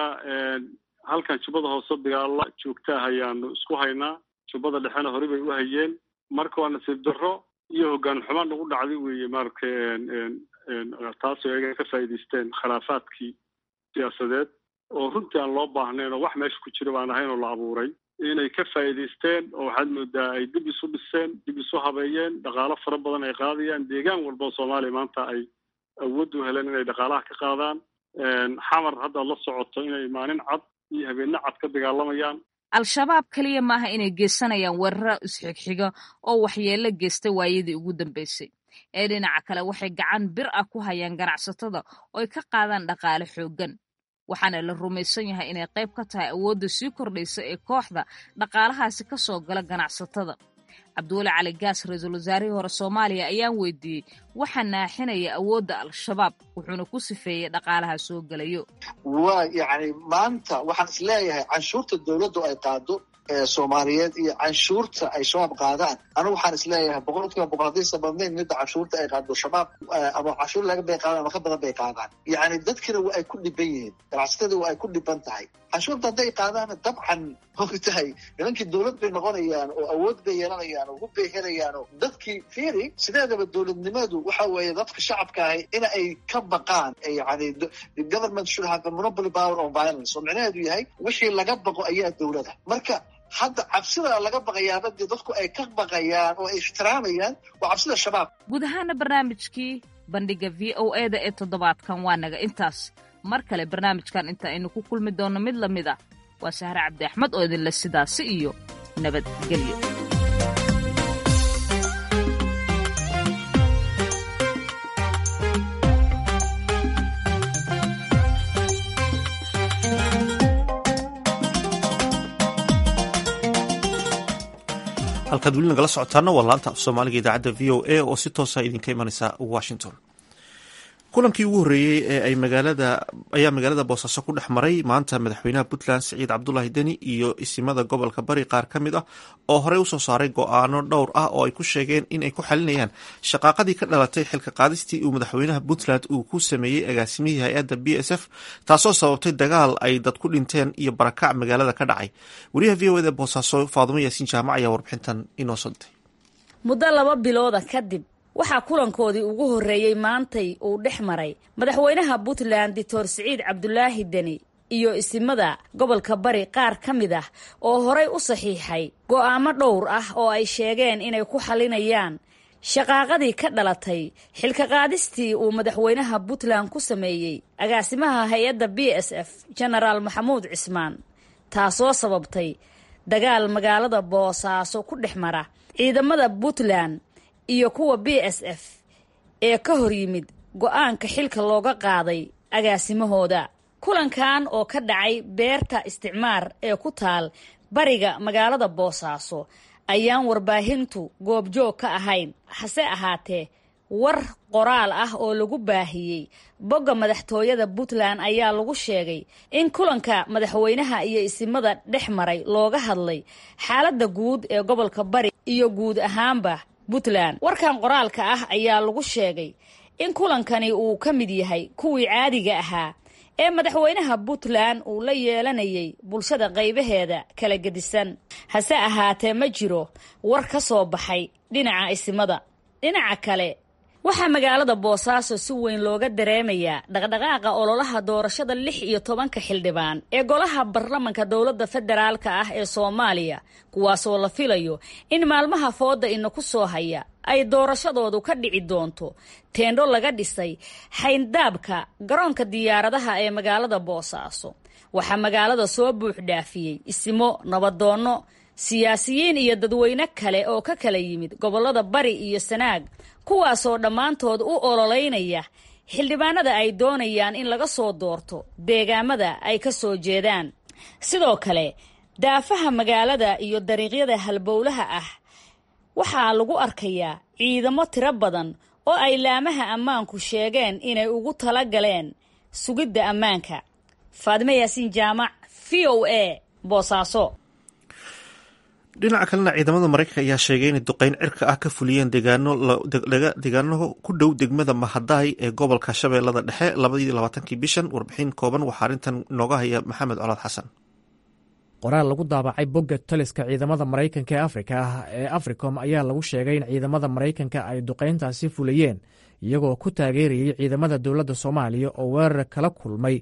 halkan Jubbada Hoose dagaalo joogta ayaanu isku haynaa. Jubbada Dhexena hore bay u hayeen. marka waa nasiib darro iyo hoggaan xumaan ugu dhacday weeye marka taasoo ay ka faa'iideysteen khilaafaadkii siyaasadeed oo runtii aan loo baahnayn oo wax meesha ku jira baan ahayn oo la abuuray inay ka faa'iidaysteen oo waxaad moodaa ay dib isu dhiseen dib isu habeeyeen dhaqaalo fara badan ay qaadayaan deegaan walba oo soomaaliya maanta ay awood u heleen inay dhaqaalaha ka qaadaan xamar haddaad la socoto inay maalin cad iyo habeenno cad ka dagaalamayaan al-shabaab keliya maaha inay geysanayaan weeraro isxigxiga oo waxyeello geysta waayadii ugu dambeysay ee dhinaca kale waxay gacan bir ah ku hayaan ganacsatada oo ay ka qaadaan dhaqaale xooggan waxaana la rumaysan yahay inay qayb ka tahay awoodda sii kordhaysa ee kooxda dhaqaalahaasi ka soo gala ganacsatada cabdiweli cali gaas ra-iisul wasaarihii hore soomaaliya ayaan weydiiyey waxaa naaxinaya awoodda al-shabaab wuxuuna ku sifeeyey dhaqaalaha soo gelayo waa yacni maanta waxaan is leeyahay canshuurta dowladdu ay qaado soomaaliyeed iyo canshuurta ay shabaab qaadaan anigu waxaan is leeyahay 100% haddaysan badnayn midda canshuurta ay qaado shabaab ama canshuur laga bay qaadaan ama ka badan bay qaadaan yacni dadkina waa ay ku dhiban yihiin ganacsatada waa ay ku dhiban tahay canshuurta hadday qaadaana dabcan ogtahay nimankii dowlad bay noqonayaan oo awood bay yeelanayaan oo hub bay helayaan oo dadkii fiiri sideedaba dowladnimadu waxa weeye dadka shacabka ahi in ay ka baqaan yacni the government should have a monopoly power on violence oo micnaheedu yahay wixii laga baqo ayaa dowlada marka hadda cabsida laga baqayaaba dee dadku ay ka baqayaan oo ay ixtiraamayaan waa cabsida shabaab guud ahaana barnaamijkii bandhiga v o e da ee toddobaadkan waa naga intaas mar kale barnaamijkan inta aynu ku kulmi doonno mid lamid ah waa sahre cabdi axmed oo idinle sidaasi iyo nabadgelyo halkaad weli nagala socotaana waa laanta af soomaaliga idaacadda v o a oo si toosa idinka imanaysa washington kulankii ugu horreeyey ee ayaa magaalada boosaaso ku dhex maray maanta madaxweynaha puntland siciid cabdulaahi deni iyo isimada gobolka bari qaar ka mid ah oo horey usoo saaray go-aano dhowr ah oo ay ku sheegeen in ay ku xalinayaan shaqaaqadii ka dhalatay xilka qaadistii uu madaxweynaha puntland uu ku sameeyey agaasimihii hay-adda b s f taasoo sababtay dagaal ay dad ku dhinteen iyo barakac magaalada ka dhacay wariyaha v o eda boosaaso faadumo yaasiin jaamac ayaa warbixintan inoo sodtay muddo 2 bilooda kadib waxaa kulankoodii ugu horreeyey maantay uu dhex maray madaxweynaha puntland doctor siciid cabdulaahi deni iyo isimada gobolka bari qaar ka mid ah oo horey u saxiixay go'aamo dhowr ah oo ay sheegeen inay ku xalinayaan shaqaaqadii ka dhalatay xilka qaadistii uu madaxweynaha puntland ku sameeyey agaasimaha hay-adda b s f genaraal maxamuud cismaan taasoo sababtay dagaal magaalada boosaaso ku dhex mara ciidamada puntland iyo kuwa b s f ee ka hor yimid go'aanka xilka looga qaaday agaasimahooda kulankan oo ka dhacay beerta isticmaar ee ku taal bariga magaalada boosaaso ayaan warbaahintu goobjoog ka ahayn hase ahaatee war qoraal ah oo lagu baahiyey bogga madaxtooyada puntland ayaa lagu sheegay in kulanka madaxweynaha iyo isimada dhex maray looga hadlay xaaladda guud ee gobolka bari iyo guud ahaanba puntland warkan qoraalka ah ayaa lagu sheegay in kulankani uu ka mid yahay kuwii caadiga ahaa ee madaxweynaha puntland uu la yeelanayay bulshada qaybaheeda kala gedisan hase ahaatee ma jiro war ka soo baxay dhinaca isimada dhinaca kale waxaa magaalada boosaaso si weyn looga dareemayaa dhaqdhaqaaqa ololaha doorashada 16 xildhibaan ee golaha baarlamanka dowladda federaalka ah ee Soomaaliya kuwaasoo la filayo in maalmaha fooda ina ku soo haya ay doorashadoodu ka dhici doonto teendho laga dhisay xayndaabka garoonka diyaaradaha ee magaalada boosaaso waxaa magaalada soo buux dhaafiyey isimo nabadoono siyaasiyiin iyo dadweyne kale oo ka kala yimid gobolada bari iyo sanaag kuwaasoo dhammaantood u ololeynaya xildhibaanada ay doonayaan in laga soo doorto deegaamada ay ka soo jeedaan sidoo kale daafaha magaalada iyo dariiqyada halbowlaha ah waxaa lagu arkayaa ciidamo tiro badan oo ay laamaha ammaanku sheegeen inay ugu tala galeen sugidda ammaanka faadime yaasiin jaamac v o a boosaaso dhinaca kalena ciidamada maraykanka ayaa sheegay inay duqeyn cirka ah ka fuliyeen deegaano ku dhow degmada mahadaay ee gobolka shabeellada dhexe 22 bishan warbixin kooban waxaa arrintan nooga haya maxamed colaad xasan qoraal lagu daabacay bogga taliska ciidamada maraykanka ee afrika ah ee africom ayaa lagu sheegay in ciidamada maraykanka ay duqeyntaasi fuliyeen iyagoo ku taageerayay ciidamada dowladda soomaaliya oo weerar kala kulmay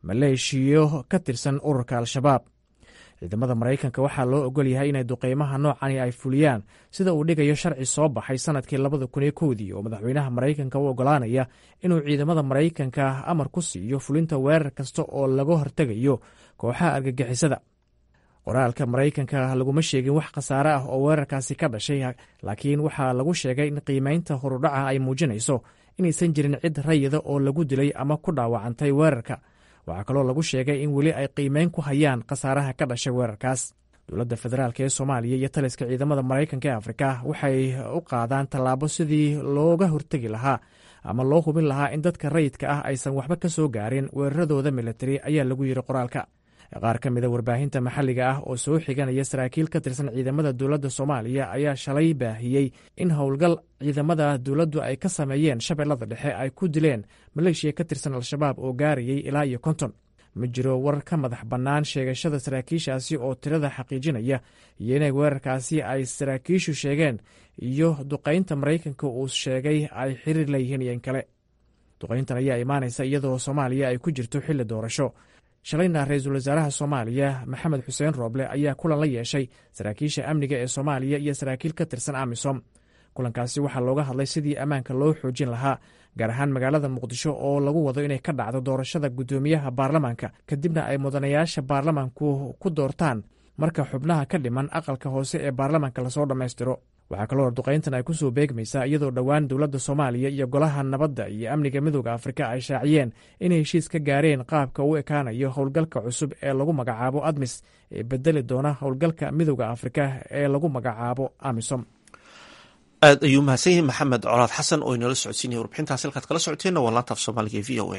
maleeshiyo ka tirsan ururka al-shabaab. ciidamada maraykanka waxaa loo ogol yahay inay duqeymaha noocani ay fuliyaan sida uu dhigayo sharci soo baxay sannadkii 2001 oo madaxweynaha maraykanka u oggolaanaya inuu ciidamada maraykanka amar ku siiyo fulinta weerar kasta oo laga hortegayo kooxaha argagixisada. qoraalka maraykanka laguma sheegin wax khasaare ah oo weerarkaasi ka dhashay, laakiin waxaa lagu sheegay in qiimaynta horudhaca ay muujinayso inaysan jirin cid rayida oo lagu dilay ama ku dhaawacantay weerarka. waxaa kaloo lagu sheegay in weli ay qiimeyn ku hayaan khasaaraha ka dhashay weerarkaas. dowladda federaalk ee soomaaliya iyo taliska ciidamada maraykanka ee afrika waxay u qaadaan tallaabo sidii looga hortegi lahaa ama loo hubin lahaa in dadka rayidka ah aysan waxba ka soo gaarin weeraradooda militari, ayaa lagu yidhi qoraalka. qaar ka mida warbaahinta maxalliga ah oo soo xiganaya saraakiil ka tirsan ciidamada dowladda soomaaliya ayaa shalay baahiyey in howlgal ciidamada dowladdu ay ka sameeyeen shabeellada dhexe ay ku dileen maleeshiya ka tirsan al-shabaab oo gaarayay ilaa iyo 50. ma jiro war ka madax bannaan sheegashada saraakiishaasi oo tirada xaqiijinaya iyo inay weerarkaasi ay saraakiishu sheegeen iyo duqaynta maraykanka uu sheegay ay xiriir leeyihiin iyo in kale. duqayntan ayaa imaanaysa iyadoo soomaaliya ay ku jirto xilli doorasho. shalayna ra-iisul wasaaraha soomaaliya maxamed xuseen rooble ayaa kulan la yeeshay saraakiisha amniga ee soomaaliya iyo saraakiil ka tirsan amisom. kulankaasi waxaa looga hadlay sidii ammaanka loo xoojin lahaa, gaar ahaan magaalada muqdisho oo lagu wado inay ka dhacdo doorashada guddoomiyaha baarlamaanka, kadibna ay mudanayaasha baarlamaanku ku doortaan marka xubnaha ka dhiman aqalka hoose ee baarlamaanka lasoo dhammaystiro. waxaa kaloo duqayntan ay ku soo beegmaysaa iyadoo dhowaan dowladda soomaaliya iyo golaha nabadda iyo amniga midooda afrika ay shaaciyeen inay heshiis ka gaareen qaabka u ekaanayo howlgalka cusub ee lagu magacaabo admis ee bedeli doona howlgalka midooda afrika ee lagu magacaabo amisom. aad ayuu mahadsan yahay maxamed colaad xasan oo inoola socodsiinaya warbixintaas. halkaad kala socoteenna waa laanta af soomaaliga ee v o a.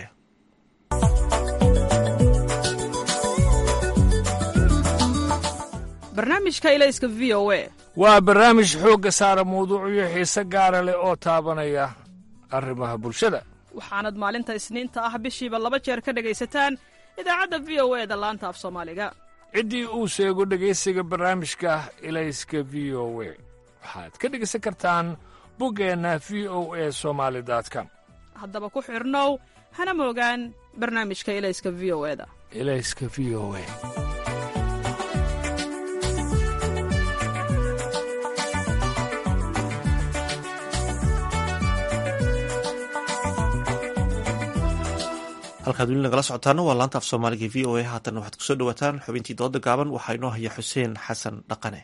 barnaamijka ilayska v o a waa barnaamij xoogga saara mawduucyo xiise gaara leh oo taabanaya arrimaha bulshada. waxaanad maalinta isniinta ah bishiiba 2 jeer ka dhegaysataan idaacadda v o e da laanta af soomaaliga. ciddii uu sheego dhegaysiga barnaamijka ilayska v o a waxaad ka dhegaysan kartaan boggeenna v o a somaali.com. haddaba ku xidhnow hana moogaan barnaamijka ilayska v o e da. ilayska v o a. halkaad weli nagala socotaana waa laanta af soomaaliga v o a. haatan waxaad kusoo dhawaataan xubintii dooda gaaban. waxaa inoo haya xuseen xasan dhaqane.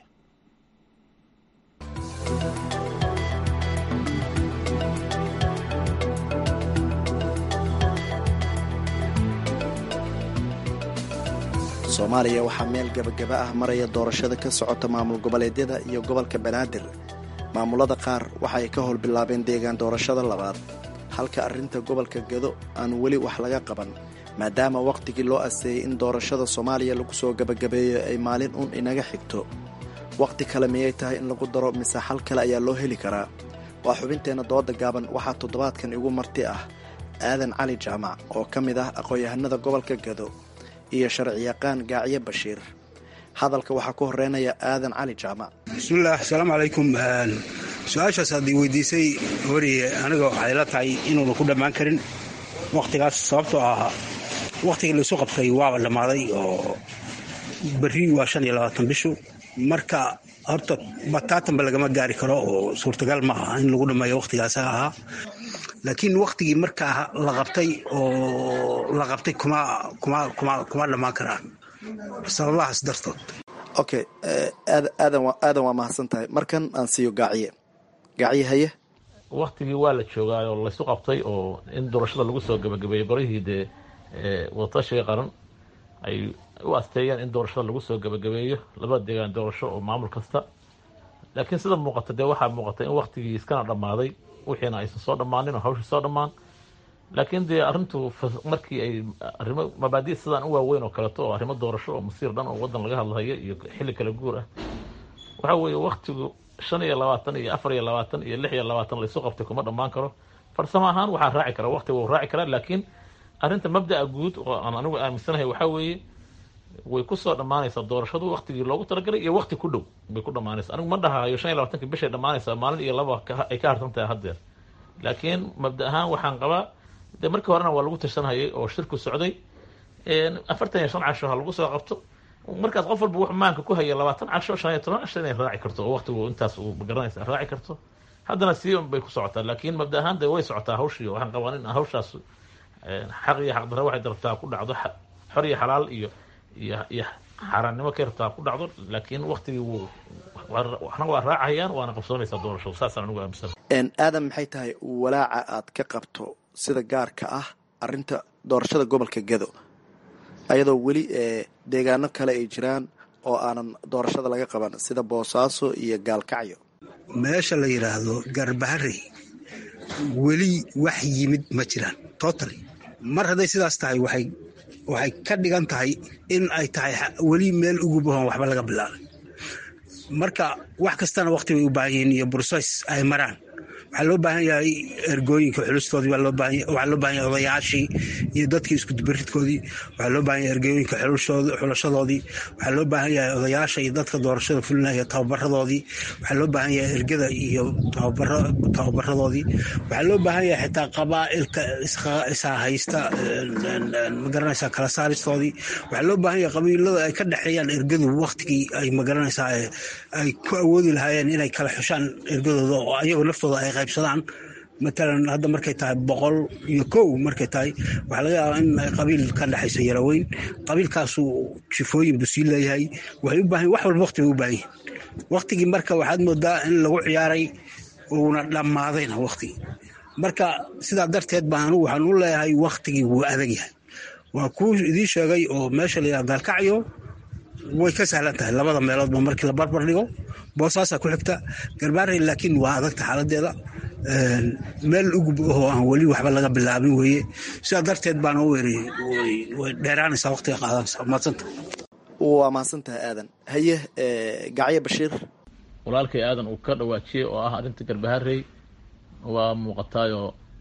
soomaaliya waxaa meel gebagaba ah maraya doorashada ka socota maamul goboleedyada iyo gobolka banaadir. maamulada qaar waxa ay ka howlbilaabeen deegaan doorashada labaad, halka arrinta gobolka gado aan weli wax laga qaban, maadaama wakhtigii loo asteeyey in doorashada soomaaliya lagu soo gebagabeeyo ay maalin uun inaga xigto. wakhti kale miyay tahay in lagu daro mise xal kale ayaa loo heli karaa? waa xubinteenna dooda gaaban. waxaa toddobaadkan igu marti ah aadan cali jaamac oo ka mid ah aqoon-yahanada gobolka gado iyo sharciyaqaan Gaaciye Bashiir. hadalka waxaa ku horeynaya aadan cali jaamac. bismillaah, asalaamu calaykum. su-aashaas haddii weydiisay horiye aniga waxay la tahay inuuna ku dhammaan karin wakhtigaas, sababtoo ah wakhtigii laisu qabtay waaba dhammaaday oo berri waa 25 bishu. marka horta bataatanba lagama gaari karo oo suurtagal ma aha in lagu dhammeeyo wakhtigaasa ahaa. laakiin wakhtigii markaa la qabtay kuma dhammaan karaan sababahaas dartood. okay, aadan waa mahadsan tahay. markan aan siiyo gaaciye haye. waktigii waa la joogaa oo laysu qabtay oo in doorashada lagu soo gabagabeeyey barihii dee wadatashiga qaran ay u asteeyeen in doorashada lagu soo gabagabeeyo 2 deegaan doorasho oo maamul kasta. laakiin sida muuqata dee waxaa muuqata in waktigii iskana dhammaaday, wixiina aysan soo dhammaanin oo hawshii soo dhammaan. laakiin dee arrintu markii ay arrimo mabaadi' sidaan u waaweyn oo kaleeto oo arrimo doorasho oo masiir dhan oo waddan laga hadlayo iyo xilli kala guur ah, waxaa weeye waktigu 25 iyo 24 iyo 26 laysu qabtay kuma dhammaan karo. farsamo ahaan waxaa raaci kara waktiga wuu raaci karaa, laakiin arrinta mabda'a guud oo aan anigu aaminsanahay waxaa weeye way ku soo dhammaanaysaa doorashadu waktigii loogu talagalay iyo wakti ku dhow bay ku dhammaanaysaa. anigu ma dhahayo 25 bishay dhammaanaysaa, maalin iyo 2 ay ka harsan tahay haddeer. laakiin mabda ahaan waxaan qabaa dee markii horena waa lagu tirsanhayay oo shirku socday, 45 casho ha lagu soo qabto markaas qof walba wuxuu maanka ku haya 20 casho 15 casho inay raaci karto oo waqtigu intaas uu garanaysa raaci karto haddana sii un bay ku socotaa laakiin mabda ahaan de way socotaa hawshii waxaan qabaa in hawshaas xaq iyo xaq darro waxay rabtaa ku dhacdo xor iyo xalaal iyo xaaraannimo ka rabtaa ku dhacdo laakiin waqtigii waxna waa raacayaan waana qabsoonaysaa doorashadu saasaan anigu aaminsan aadan maxay tahay walaaca aad ka qabto sida gaarka ah arrinta doorashada gobolka Gedo ayadoo weli deegaano kale ay jiraan oo aanan doorashada laga qaban sida Boosaaso iyo Gaalkacyo meesha la yiraahdo Garbaharey weli wax yimid ma jiraan totally mar haday sidaas tahay waxay ka dhigan tahay in ay tahay weli meel ugu baahan waxba laga bilaabay marka wax kastana waqti way u baahan yihiin iyo process ay maraan waxaa loo baahan yahay ergooyinka xulustoodii waxaa loo baahan yahay odayaashii iyo dadkii isku dubaridkoodii waxaa loo baahan yahay ergooyinka xulashadoodii waxaa loo baahan yahay odayaasha iyo dadka doorashada fulinaya tababaradoodii waxaa loo baahan yahay ergada iyo tababaradoodii waxaa loo baahan yahay xitaa qabaa'ilka isaa haysta magaranaysaa kala saaristoodii waxaa loo baahan yahay qabiilada ay ka dhexeeyaan ergadu waqtigii ay magaranaysaa ay ku awoodi lahaayeen inay kala xushaan ergadooda oo ayagoo naftooda ay qaybsadaan matalan hadda markay tahay 101 markay tahay waxaa laga yaabaa in ay qabiil ka dhexayso yaraweyn qabiilkaasu jifooyin buu sii leeyahay waxay u baahan wax walba waqti u baahan waqtigii marka waxaad moodaa in lagu ciyaaray uuna dhammaadayna waqtigii marka sidaa darteed baan anigu waxaan u leeyahay waqtigii wuu adag yahay waa kuu idiin sheegay oo meesha la yidhaha Gaalkacyo way ka sahlan tahay labada meeloodba markii la barbar dhigo Boosaaso ku xigta Garbaharey laakiin waa adagta xaaladeeda meel ugu oo aan wali waxba laga bilaabin weeye sidaa darteed baan u weeriyay way dheeraanaysaa waqtiga qaadanaysaa maasanta waa maasantahay aadan haye Gacyo Bashiir walaalkay aadan uu ka dhawaajiyay oo ah arrinta Garbaharey waa muuqataayo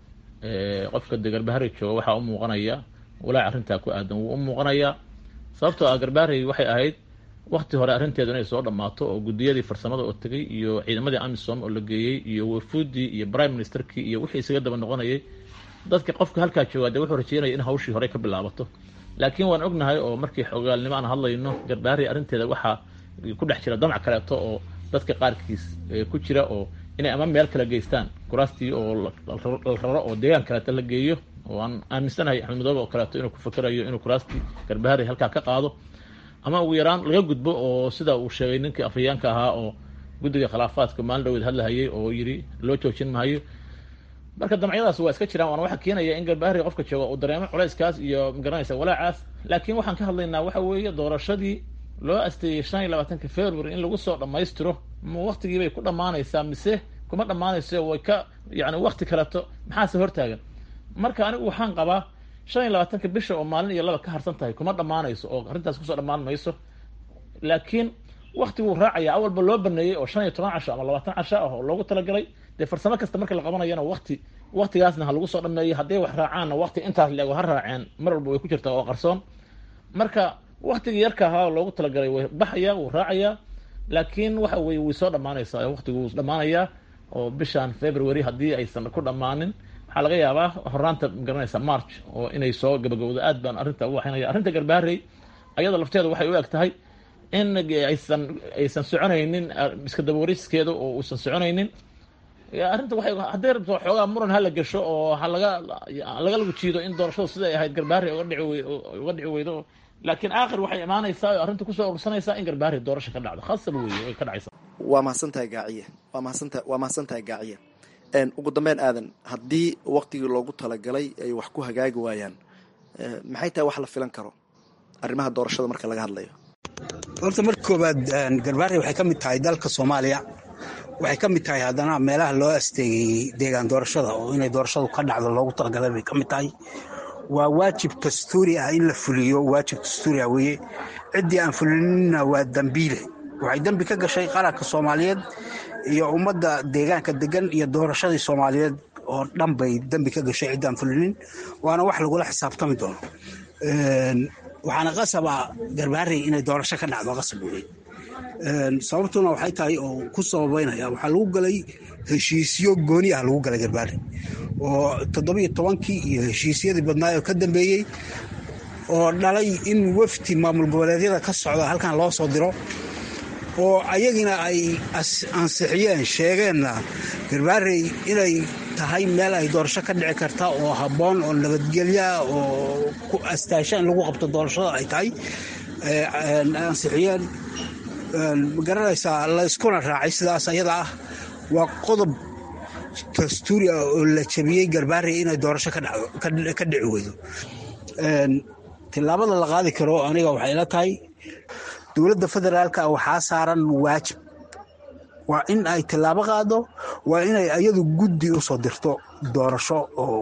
qofka Garbaharey jooga waxa uu muuqanaya walaa arrinta ku aadan uu muuqanaya sababtoo ah Garbaharey waxay ahayd waqti hore arrinteedu inay soo dhamaato oo gudiyadii farsamada oo tagay iyo ciidamadii AMISOM oo la geeyay iyo wafuudii iyo prime ministerkii iyo wixii isaga daba noqonayay dadka qofka halkaa jooga wuxuu rajeynayay in hawshii hore ka bilaabato laakiin waan ognahay oo markii xogaalnimo aan hadlayno Garbaharey arrinteeda waxa ku dhex jira damac kaleeto oo dadka qaarkiis ku jira oo inay ama meel kala geystaan kuraastii oo la raro oo deegaan kaleeto la geeyo oo aan aaminsanahay Axmed Madoobe oo kaleeto inuu ku fakarayo inuu kuraastii Garbaharey halkaa ka qaado ama ugu yaraan laga gudbo oo sida uu sheegay ninkii afhayaanka ahaa oo guddiga khilaafaadka maalin dhaweed hadlahayay oo yiri loo joojin maayo marka damacyadaas waa iska jiraan waana waxa keenaya in Garbaharey qofka jooga uu dareemo culayskaas iyo magaranaysa walaacaas laakiin waxaan ka hadlaynaa waxa weeye doorashadii loo asteeyay 25 February in lagu soo dhamaystiro waqtigii bay ku dhamaanaysaa mise kuma dhamaanayso way ka yani waqti kaleeto maxaa hortaagan marka anigu waxaan qabaa 25 bisha oo maalin iyo laba ka harsan tahay kuma dhamaanayso oo arrintaas ku soo dhamaan mayso laakiin waqtigu raacaya awalba loo baneeyay oo 15 casho ama 20 casho ah oo loogu talagalay de farsamo kasta marka la qabanayana waqtigaasna ha lagu soo dhameeyo haddii wax raacaanna waqti intaas leego ha raaceen mar walba way ku jirtaa oo qarsoon marka waqtigii yarka ahaa oo loogu talagalay way baxaya wuu raacaya laakiin waxa way soo dhamaanaysaa waqtigu wuu dhamaanayaa oo bishan February haddii aysan ku dhamaanin waxaa laga yaabaa horaanta magaranaysa March oo inay soo gabagabowdo aad baan arrinta u waxaynaya arrinta Garbaharey ayada lafteeda waxay u eg tahay in aysan soconaynin iska dabooriiskeeda oo uusan soconaynin arrinta waxay haddii rabto xoogaa muran hala gasho oo laga lagu jiido in doorashadu siday ahayd Garbaharey uga dhici weydo laakiin aakhir waxay imaanaysaa arrinta kusoo urursanaysaa in Garbaharey doorasho ka dhacdo khasab weeye way ka dhacaysaa waa mahadsantahay Gacyo waa mahadsantahay Gacyo ugu dambeyn aadan haddii waqtigii loogu talagalay ay wax ku hagaagi waayaan maxay tahay wax la filan karo arrimaha doorashada marka laga hadlayo horta marka koobaad Garbaharey waxay ka mid tahay dalka Soomaaliya waxay ka mid tahay haddana meelaha loo asteeyay deegaan doorashada oo inay doorashadu ka dhacdo loogu talagalay bay ka mid tahay waa waajib dastuuri ah in la fuliyo waajib dastuuri ah weeye ciddii aan fulinina waa dambiile waxay dambi ka gashay qaranka Soomaaliyeed iyo ummadda deegaanka degan iyo doorashadii Soomaaliyeed oo dhan bay dambi ka gashay ciddaan fulinin waana wax lagula xisaabtami doono waxaana qasaba Garbaharey inay doorasho ka dhacdo qasab weeye sababtuna waxay tahay oo ku sababeynaya waxaa lagu galay heshiisyo gooni ah lagu galay Garbaharey oo 17kii iyo heshiisyadii badnaa oo ka dambeeyay oo dhalay in wafdi maamul goboleedyada ka socda halkan loo soo diro oo ayagina ay ansixiyeen sheegeenna garbaarey inay tahay meel ay doorasho ka dhici karta oo habboon oo nabadgelya oo ku astaasha in lagu qabto doorashada ay tahay ansixiyeen magaranaysaa la iskuna raacay sidaas ayada ah waa qodob dastuuri ah oo la jabiyey garbaarey inay doorasho ka dhici weydo tillaabada la qaadi karo aniga waxay la tahay dowladda federaalka waxaa saaran waajib waa in ay tillaabo qaado waa inay iyadu guddi u soo dirto doorasho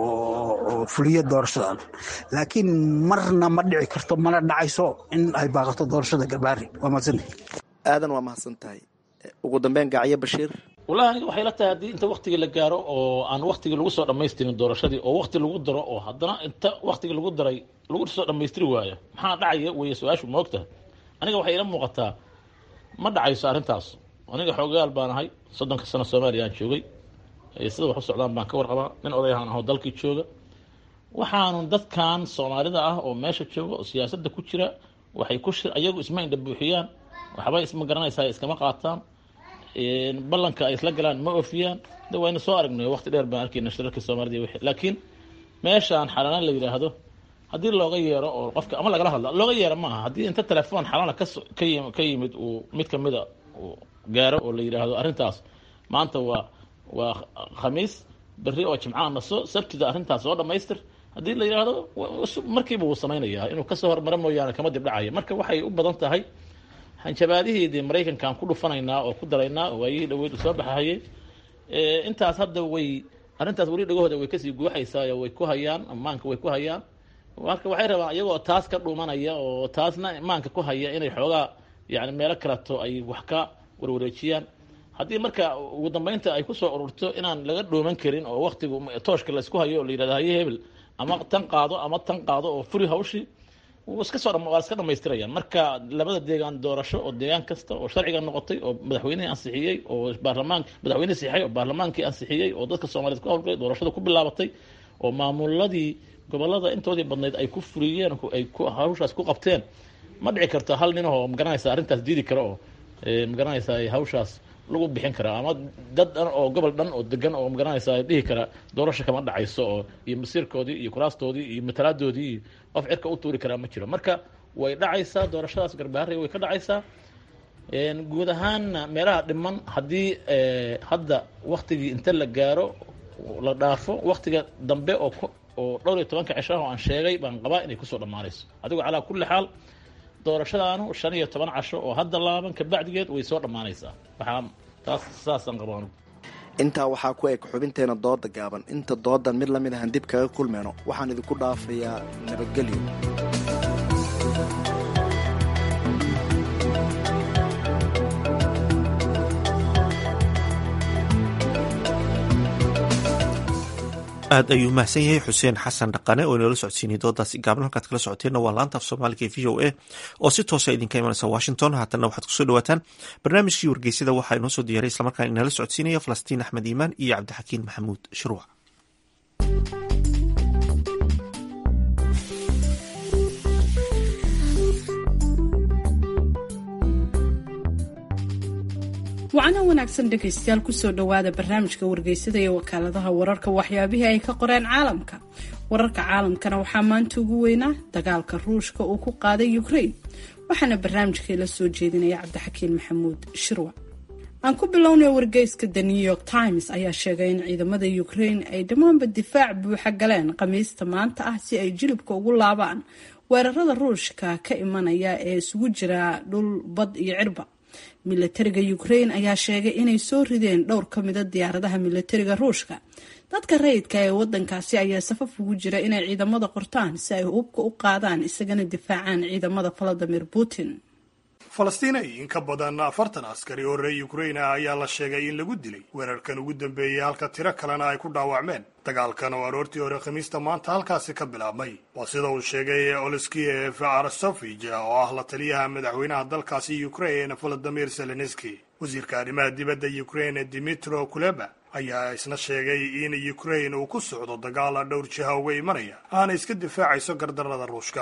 oo fuliya doorashadan laakiin marna ma dhici karto mana dhacayso in ay baaqato doorashada garbaarey waa mahadsantahay aadan waa mahadsan tahay ugu dambeyn gacyo bashiir wallahi aniga waxay la tahay haddii inta waktigii la gaaro oo aan waktigii lagu soo dhammaystirin doorashadii oo wakti lagu daro oo haddana inta waktigii lagu daray lagu soo dhammaystiri waayo maxaa dhacaya weeye su-aashu ma ogtahay aniga waxay ila muuqataa ma dhacayso arrintaas aniga xoogayaal baan ahay 30 sano Soomaaliya aan joogay sida wax u socdaan baan ka warqabaa nin odayahan ah oo dalkii jooga waxaanu dadkan Soomaalida ah oo meesha jooga oo siyaasadda ku jira waxay ku ayagu isma indha buuxiyaan waxba isma garanaysaa iskama qaataan ballanka ay isla galaan ma oofiyaan wayna soo aragnay waqti dheer baan arkayna shirarka Soomaalida wixii laakiin meeshaan xalanaan la yiraahdo haddii looga yeero oo qofka ama lagala hadlo looga yeero maaha haddii inta telefoon xalana ka yimid uu mid ka mid ah uu gaaro oo la yiraahdo arrintaas maanta waa khamiis berri oo jimcaha naso sabtida arrintaas oo dhamaystir haddii la yiraahdo markiiba uu samaynayaa inuu ka soo hormaro mooyaane kama dib dhacayo marka waxay u badan tahay hanjabaadihii Mareykankan ku dhufanaynaa oo ku dalaynaa oo ay dhaweyd soo baxayay intaas hadda way arrintaas wali dhagahooda way kasii guuxaysaa way ku hayaan ammaanka way ku hayaan marka waxay rabaan iyagoo taas ka dhuumanaya oo taasna imaanka ku haya inay xoogaa yani meelo kalato ay wax ka warwareejiyaan haddii marka ugu dambeynta ay ku soo ururto inaan laga dhooman karin oo waqtigu tooshka la isku hayo oo la yiraahdo haye hebel ama tan qaado oo furi hawshi iska dhamaystirayaan marka labada deegaan doorasho oo deegaan kasta oo sharciga noqotay oo madaxweynaha ansixiyay oo madaxweynaha saxiixay oo baarlamaankii ansixiyay oo dadka Soomaaliyeed ku hawlgalay doorashada ku bilaabatay oo maamuladii gobolada intoodii badneed ay ku furiyeen ay ku hawshaas ku qabteen ma dhici karto hal nin oo magaranaysa arrintaas diidi karo oo magaranaysa hawshaas lagu bixin kara ama dad dhan oo gobol dhan oo degan oo magaranaysa dhihi kara doorasho kama dhacayso oo iyo masiirkoodii iyo kuraastoodii iyo matalaadoodii qof cirka u tuuri kara ma jiro marka way dhacaysaa doorashadaas garbaarey way ka dhacaysaa guud ahaan meelaha dhiman haddii hadda waktigii inta la gaaro la dhaafo waktiga dambe oo dhowr iyo 10 cisho oo aan sheegay baan qabaa inay ku soo dhamaanayso adigu calaa kulli xaal doorashadaanu 15 casho oo hadda laaban ka bacdigeed way soo dhamaanaysaa waxaan taas saasan qabaan intaa waxaa ku eg xubinteena dooda gaaban inta doodan mid lamid ah dib kaga kulmeyno waxaan idinku dhaafayaa nabadgelyo aad ayuu mahadsan yahay xuseen xasan dhaqane oo inoola socodsiinay doodaasi gaaban halkaad kala socoteenna waa laanta af soomaaliga ee v o a oo si toosa idinka imanaysa washington haatanna waxaad kusoo dhawaataan barnaamijkii wargeysada waxaa inoo soo diyaaray islamarkaan inala socodsiinaya falastiin axmed iimaan iyo cabdixakiin maxamuud shuruuc wacana wanaagsan dhegaystayaal kusoo dhowaada barnaamijka wargeysada ee wakaaladaha wararka waxyaabihii ay ka qoreen caalamka wararka caalamkana waxaa maanta ugu weynaa dagaalka ruushka uu ku qaaday Ukraine waxaana barnaamijkii la soo jeedinaya cabdixakiin maxamuud shirwa aan ku bilownay wargeyska The New York Times ayaa sheegay in ciidamada Ukraine ay dhammaanba difaac buuxa galeen khamiista maanta ah si ay jilibka ugu laabaan weerarada ruushka ka imanaya ee isugu jira dhul bad iyo cirba milatariga Ukraine ayaa sheegay inay soo rideen dhowr ka mid ah diyaaradaha milatariga ruushka dadka rayidka ee wadankaasi ayaa safaf ugu jira inay ciidamada qortaan si ay hubka u qaadaan isagana difaacaan ciidamada Vladimir Putin Falastiinay in ka badan 40 askari oo reer Ukraine ayaa la sheegay in lagu dilay weerarkan ugu dambeeyay halka tiro kalena ay ku dhaawacmeen dagaalkan oo aroortii hore khamiista maanta halkaasi ka bilaabmay waa sida uu sheegay Oleksiy Arestowicz oo ah la taliyaha madaxweynaha dalkaasi Ukraine Volodymyr Zelensky wasiirka arrimaha dibadda Ukraine Dmytro Kuleba ayaa isna sheegay in Ukraine uu ku socdo dagaal dhowr jiha uga imanaya aan iska difaacayso gardarrada Ruushka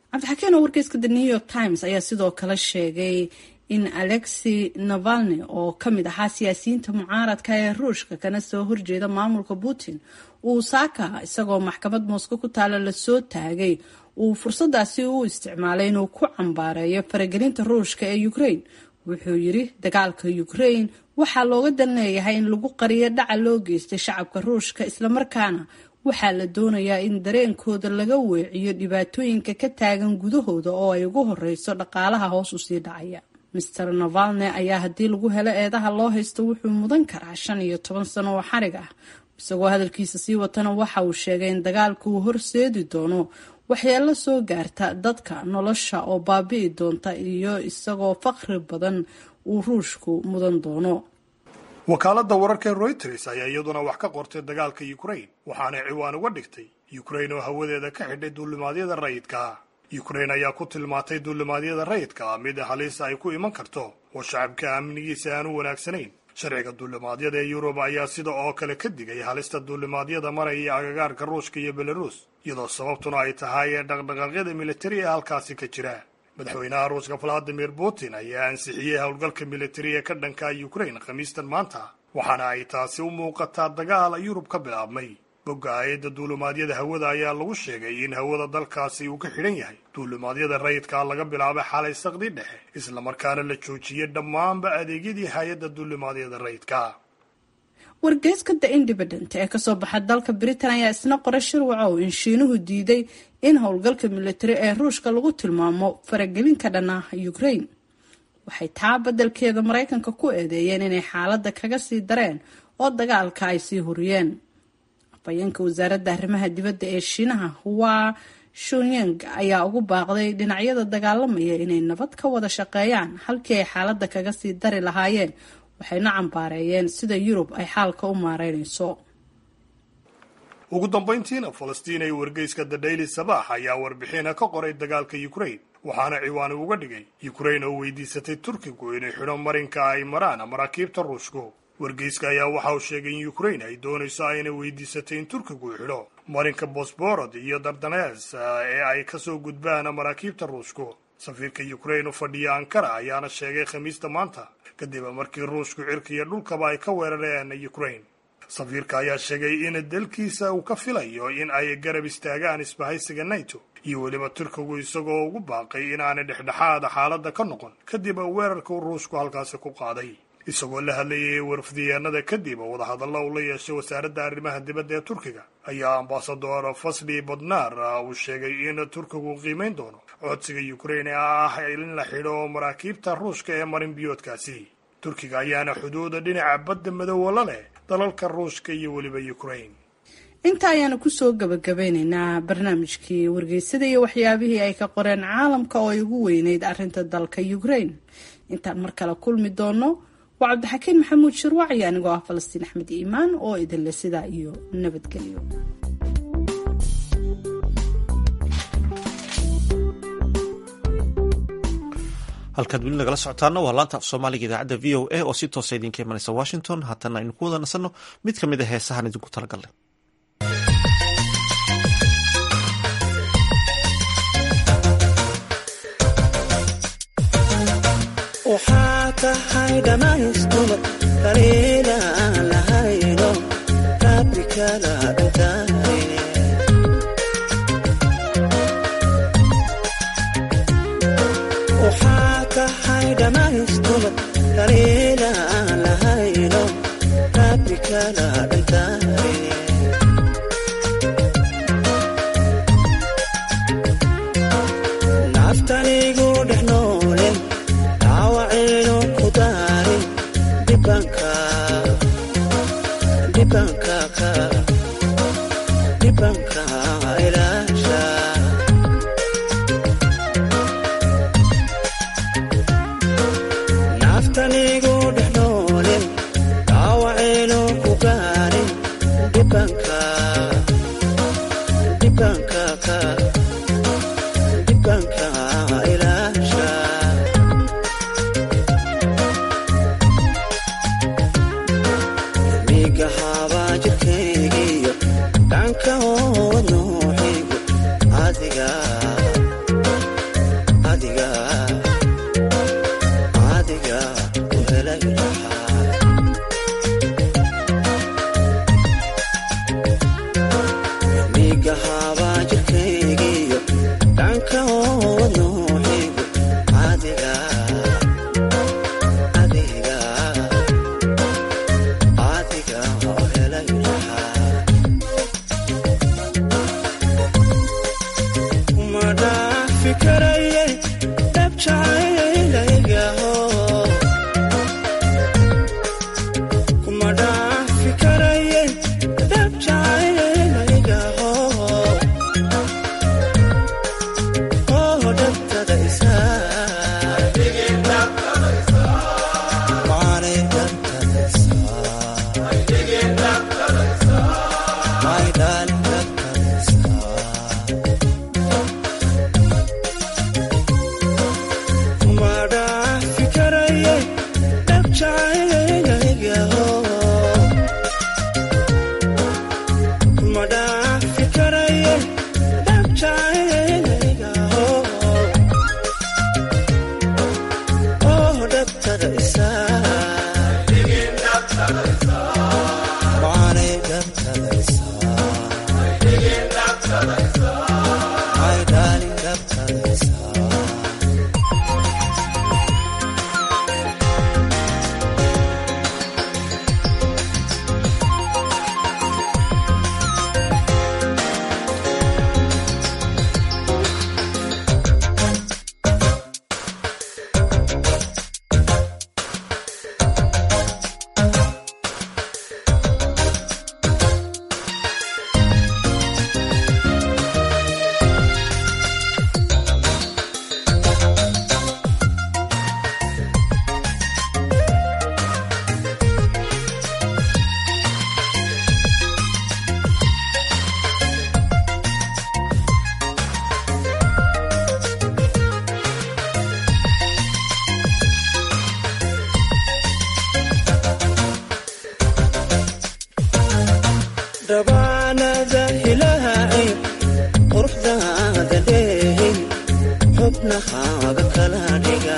cabdixakeen oo wargeyska the new york times ayaa sidoo kale sheegay in alexi navalny oo ka mid ahaa siyaasiyiinta mucaaradka ee ruushka kana soo horjeeda maamulka putin uu saaka isagoo maxkamad moscow ku taala lasoo taagay uu fursadaasi u isticmaalay inuu ku cambaareeyo faragelinta ruushka ee Ukraine. Wuxuu yiri dagaalka Ukraine waxaa looga dan leeyahay in lagu qariyo dhaca loo geystay shacabka ruushka, islamarkaana waxaa la doonayaa in dareenkooda laga weeciyo dhibaatooyinka ka taagan gudahooda oo ay ugu horeyso dhaqaalaha hoos u sii dhacaya. Mr. Navalny ayaa haddii lagu helo eedaha loo haysto wuxuu mudan karaa 15 sano oo xarig ah. Isagoo hadalkiisa sii watana waxa uu sheegay in dagaalku uu horseedi doono waxyeelo soo gaarta dadka, nolosha oo baabi'i doonta iyo isagoo faqri badan uu ruushku mudan doono. wakaaladda wararka Reuters ayaa iyaduna wax ka qortay dagaalka Ukraine, waxaana ciwaan uga dhigtay Ukraine oo hawadeeda ka xidhay duulimaadyada rayidka. Ukraine ayaa ku tilmaantay duulimaadyada rayidka mid halis ay ku iman karto oo shacabka amnigiisa aan u wanaagsanayn. Sharciga duulimaadyada ee Yurub ayaa sida oo kale ka digay halista duulimaadyada maraya agagaarka Ruushka iyo Belarus, iyadoo sababtuna ay tahay dhaqdhaqaaqyada militari ee halkaasi ka jira. Madaxweynaha Ruushka Vladimir Putin ayaa ansixiyay howlgalka militari ee ka dhanka Ukraine Khamiistan maanta, waxaana ay taasi u muuqataa dagaal Yurub ka bilaabmay. Bogga hay'adda duulimaadyada hawada ayaa lagu sheegay in hawada dalkaasi uu ka xidhan yahay duulimaadyada rayidka laga bilaabay xalay saqdi dhexe, isla markaana la joojiyay dhammaanba adeegyadii hay'adda duulimaadyada rayidka. Wargeyska The Independent ee kasoo baxa dalka Britain ayaa isna qoray shirwaco in Shiinuhu diiday in howlgalka militari ee Ruushka lagu tilmaamo faragelin ka dhan ah Ukraine. Waxay taa beddelkeeda Mareykanka ku eedeeyeen inay xaaladda kaga sii dareen oo dagaalka ay sii huriyeen. Afhayeenka wasaaradda arrimaha dibadda ee Shiinaha Hua Chunying ayaa ugu baaqday dhinacyada dagaalamaya inay nabad ka wada shaqeeyaan halkii ay xaaladda kaga sii dari lahaayeen, waxayna cambaareeyeen sida Yurub ay xaalka u maareynayso. ugu dambeyntiina Falastiin ay wargeyska The Daily Sabah ayaa warbixin ka qoray dagaalka Ukraine, waxaana ciwaan uga dhigay Ukraine oo weydiisatay Turkigu inay xidho marinka ay maraan maraakiibta Ruushku. Wargeyska ayaa waxa uu sheegay in Ukraine ay doonayso inay weydiisatay in Turkigu xidho marinka Bosporod iyo Dardanelles ee ay ka soo gudbaan maraakiibta Ruushku. Safiirka Ukraine u fadhiya Ankara ayaana sheegay Khamiista maanta kadib markii Ruushku cirka iyo dhulkaba ay ka weerareen Ukraine. Safiirka ayaa sheegay in dalkiisa uu ka filayo in ay garab istaagaan isbahaysiga NATO iyo weliba Turkigu, isagoo ugu baaqay in aanay dhexdhexaad xaaladda ka noqon kadib weerarka Ruushku halkaasi ku qaaday. Isagoo la hadlayay warfidiyeenada kadib wadahadallo uu la yeeshay wasaaradda arrimaha dibadda ee Turkiga, ayaa ambaasador Fasli Bodnar uu sheegay in Turkigu qiimeyn doono codsiga Ukraine ah in la xidho maraakiibta Ruushka ee marin biyoodkaasi. Turkiga ayaana xuduuda dhinaca badda madow la leh dalalka Ruushka iyo weliba Ukraine. Inta ayaanu kusoo gabagabeynaynaa barnaamijkii wargeysada iyo waxyaabihii ay ka qoreen caalamka oo ay ugu weyneyd arrinta dalka Ukraine. Intaan mar kale kulmi doono waa Cabdixakeen Maxamuud Shirwac iyo anigoo ah Falastiin Axmed Iimaan oo idin leh sidaa iyo nabadgelyo. halkaad weli nagala socotaana waa laanta af soomaaliga idaacadda VOA oo si toosa idinka imanaysa Washington. haatana aynu ku wada nasanno mid ka mid a heesahan idinku talagalnay. waxaa tahay dhamaystuma kaliila aan lahayno rabbikala dhintay waxaa tahay dhamaystuma kaliila aan lahayno rabbikala dhintay naftanigu dhex noole dhaawacayno ku daarin dhibanka ilaasha naftanigu dhex noole dhaawacayno ku gaarin dhibanka ilaasha migahabaa jirkaygiyo dhanka oo wadnooxigu adiga rabaanada ilaahay quruxdaada dheehin xubnahaaga kala dhiga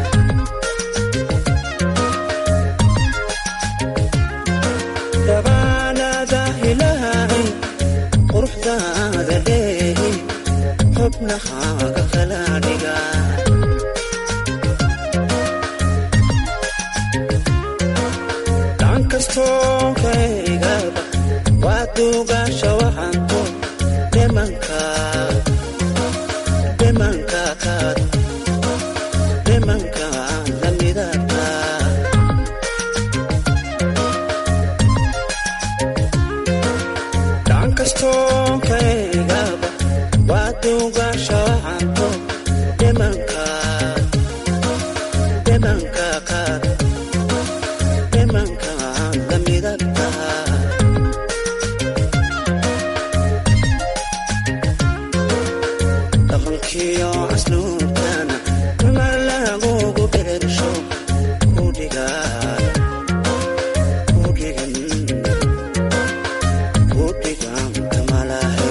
rabaanada ilaahay quruxdaada dheehin xubnahaaga kala dhiga dhankastookaygaba waa duugaasha waxaanku dhimanka lamidata dhankastookaygaba waa duugaasha waxaanku dhimanka lamidata dhaqankiyo asluubtana ma lagugu beersho kudhigan kamalahe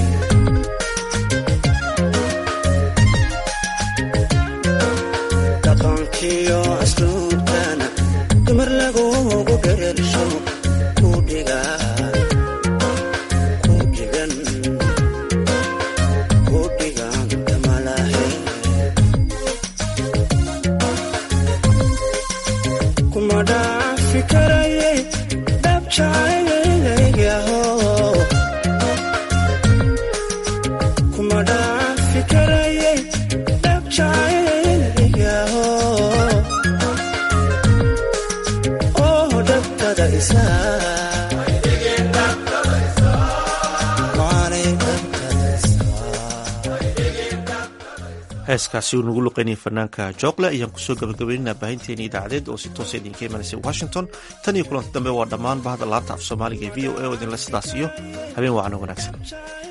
dhaqankiyo asluubtana dumar lagugu beersho kudhigan kuma dhaafi karayay dhabjacaygayaho kuma dhaafi karayay dhabjacaygayaho oo dhabtada isaa heeskaasi uu nagu luqaynayay fanaanka joogle ayaan kusoo gabagabaynaynaa baahinteeni idaacadeed oo si toosa idinka imanaysa washington tan iyo kulanti dambe waa dhammaan bahda laanta af soomaaliga ee v o a oo idinle sidaas iyo habeen wacan wanaagsan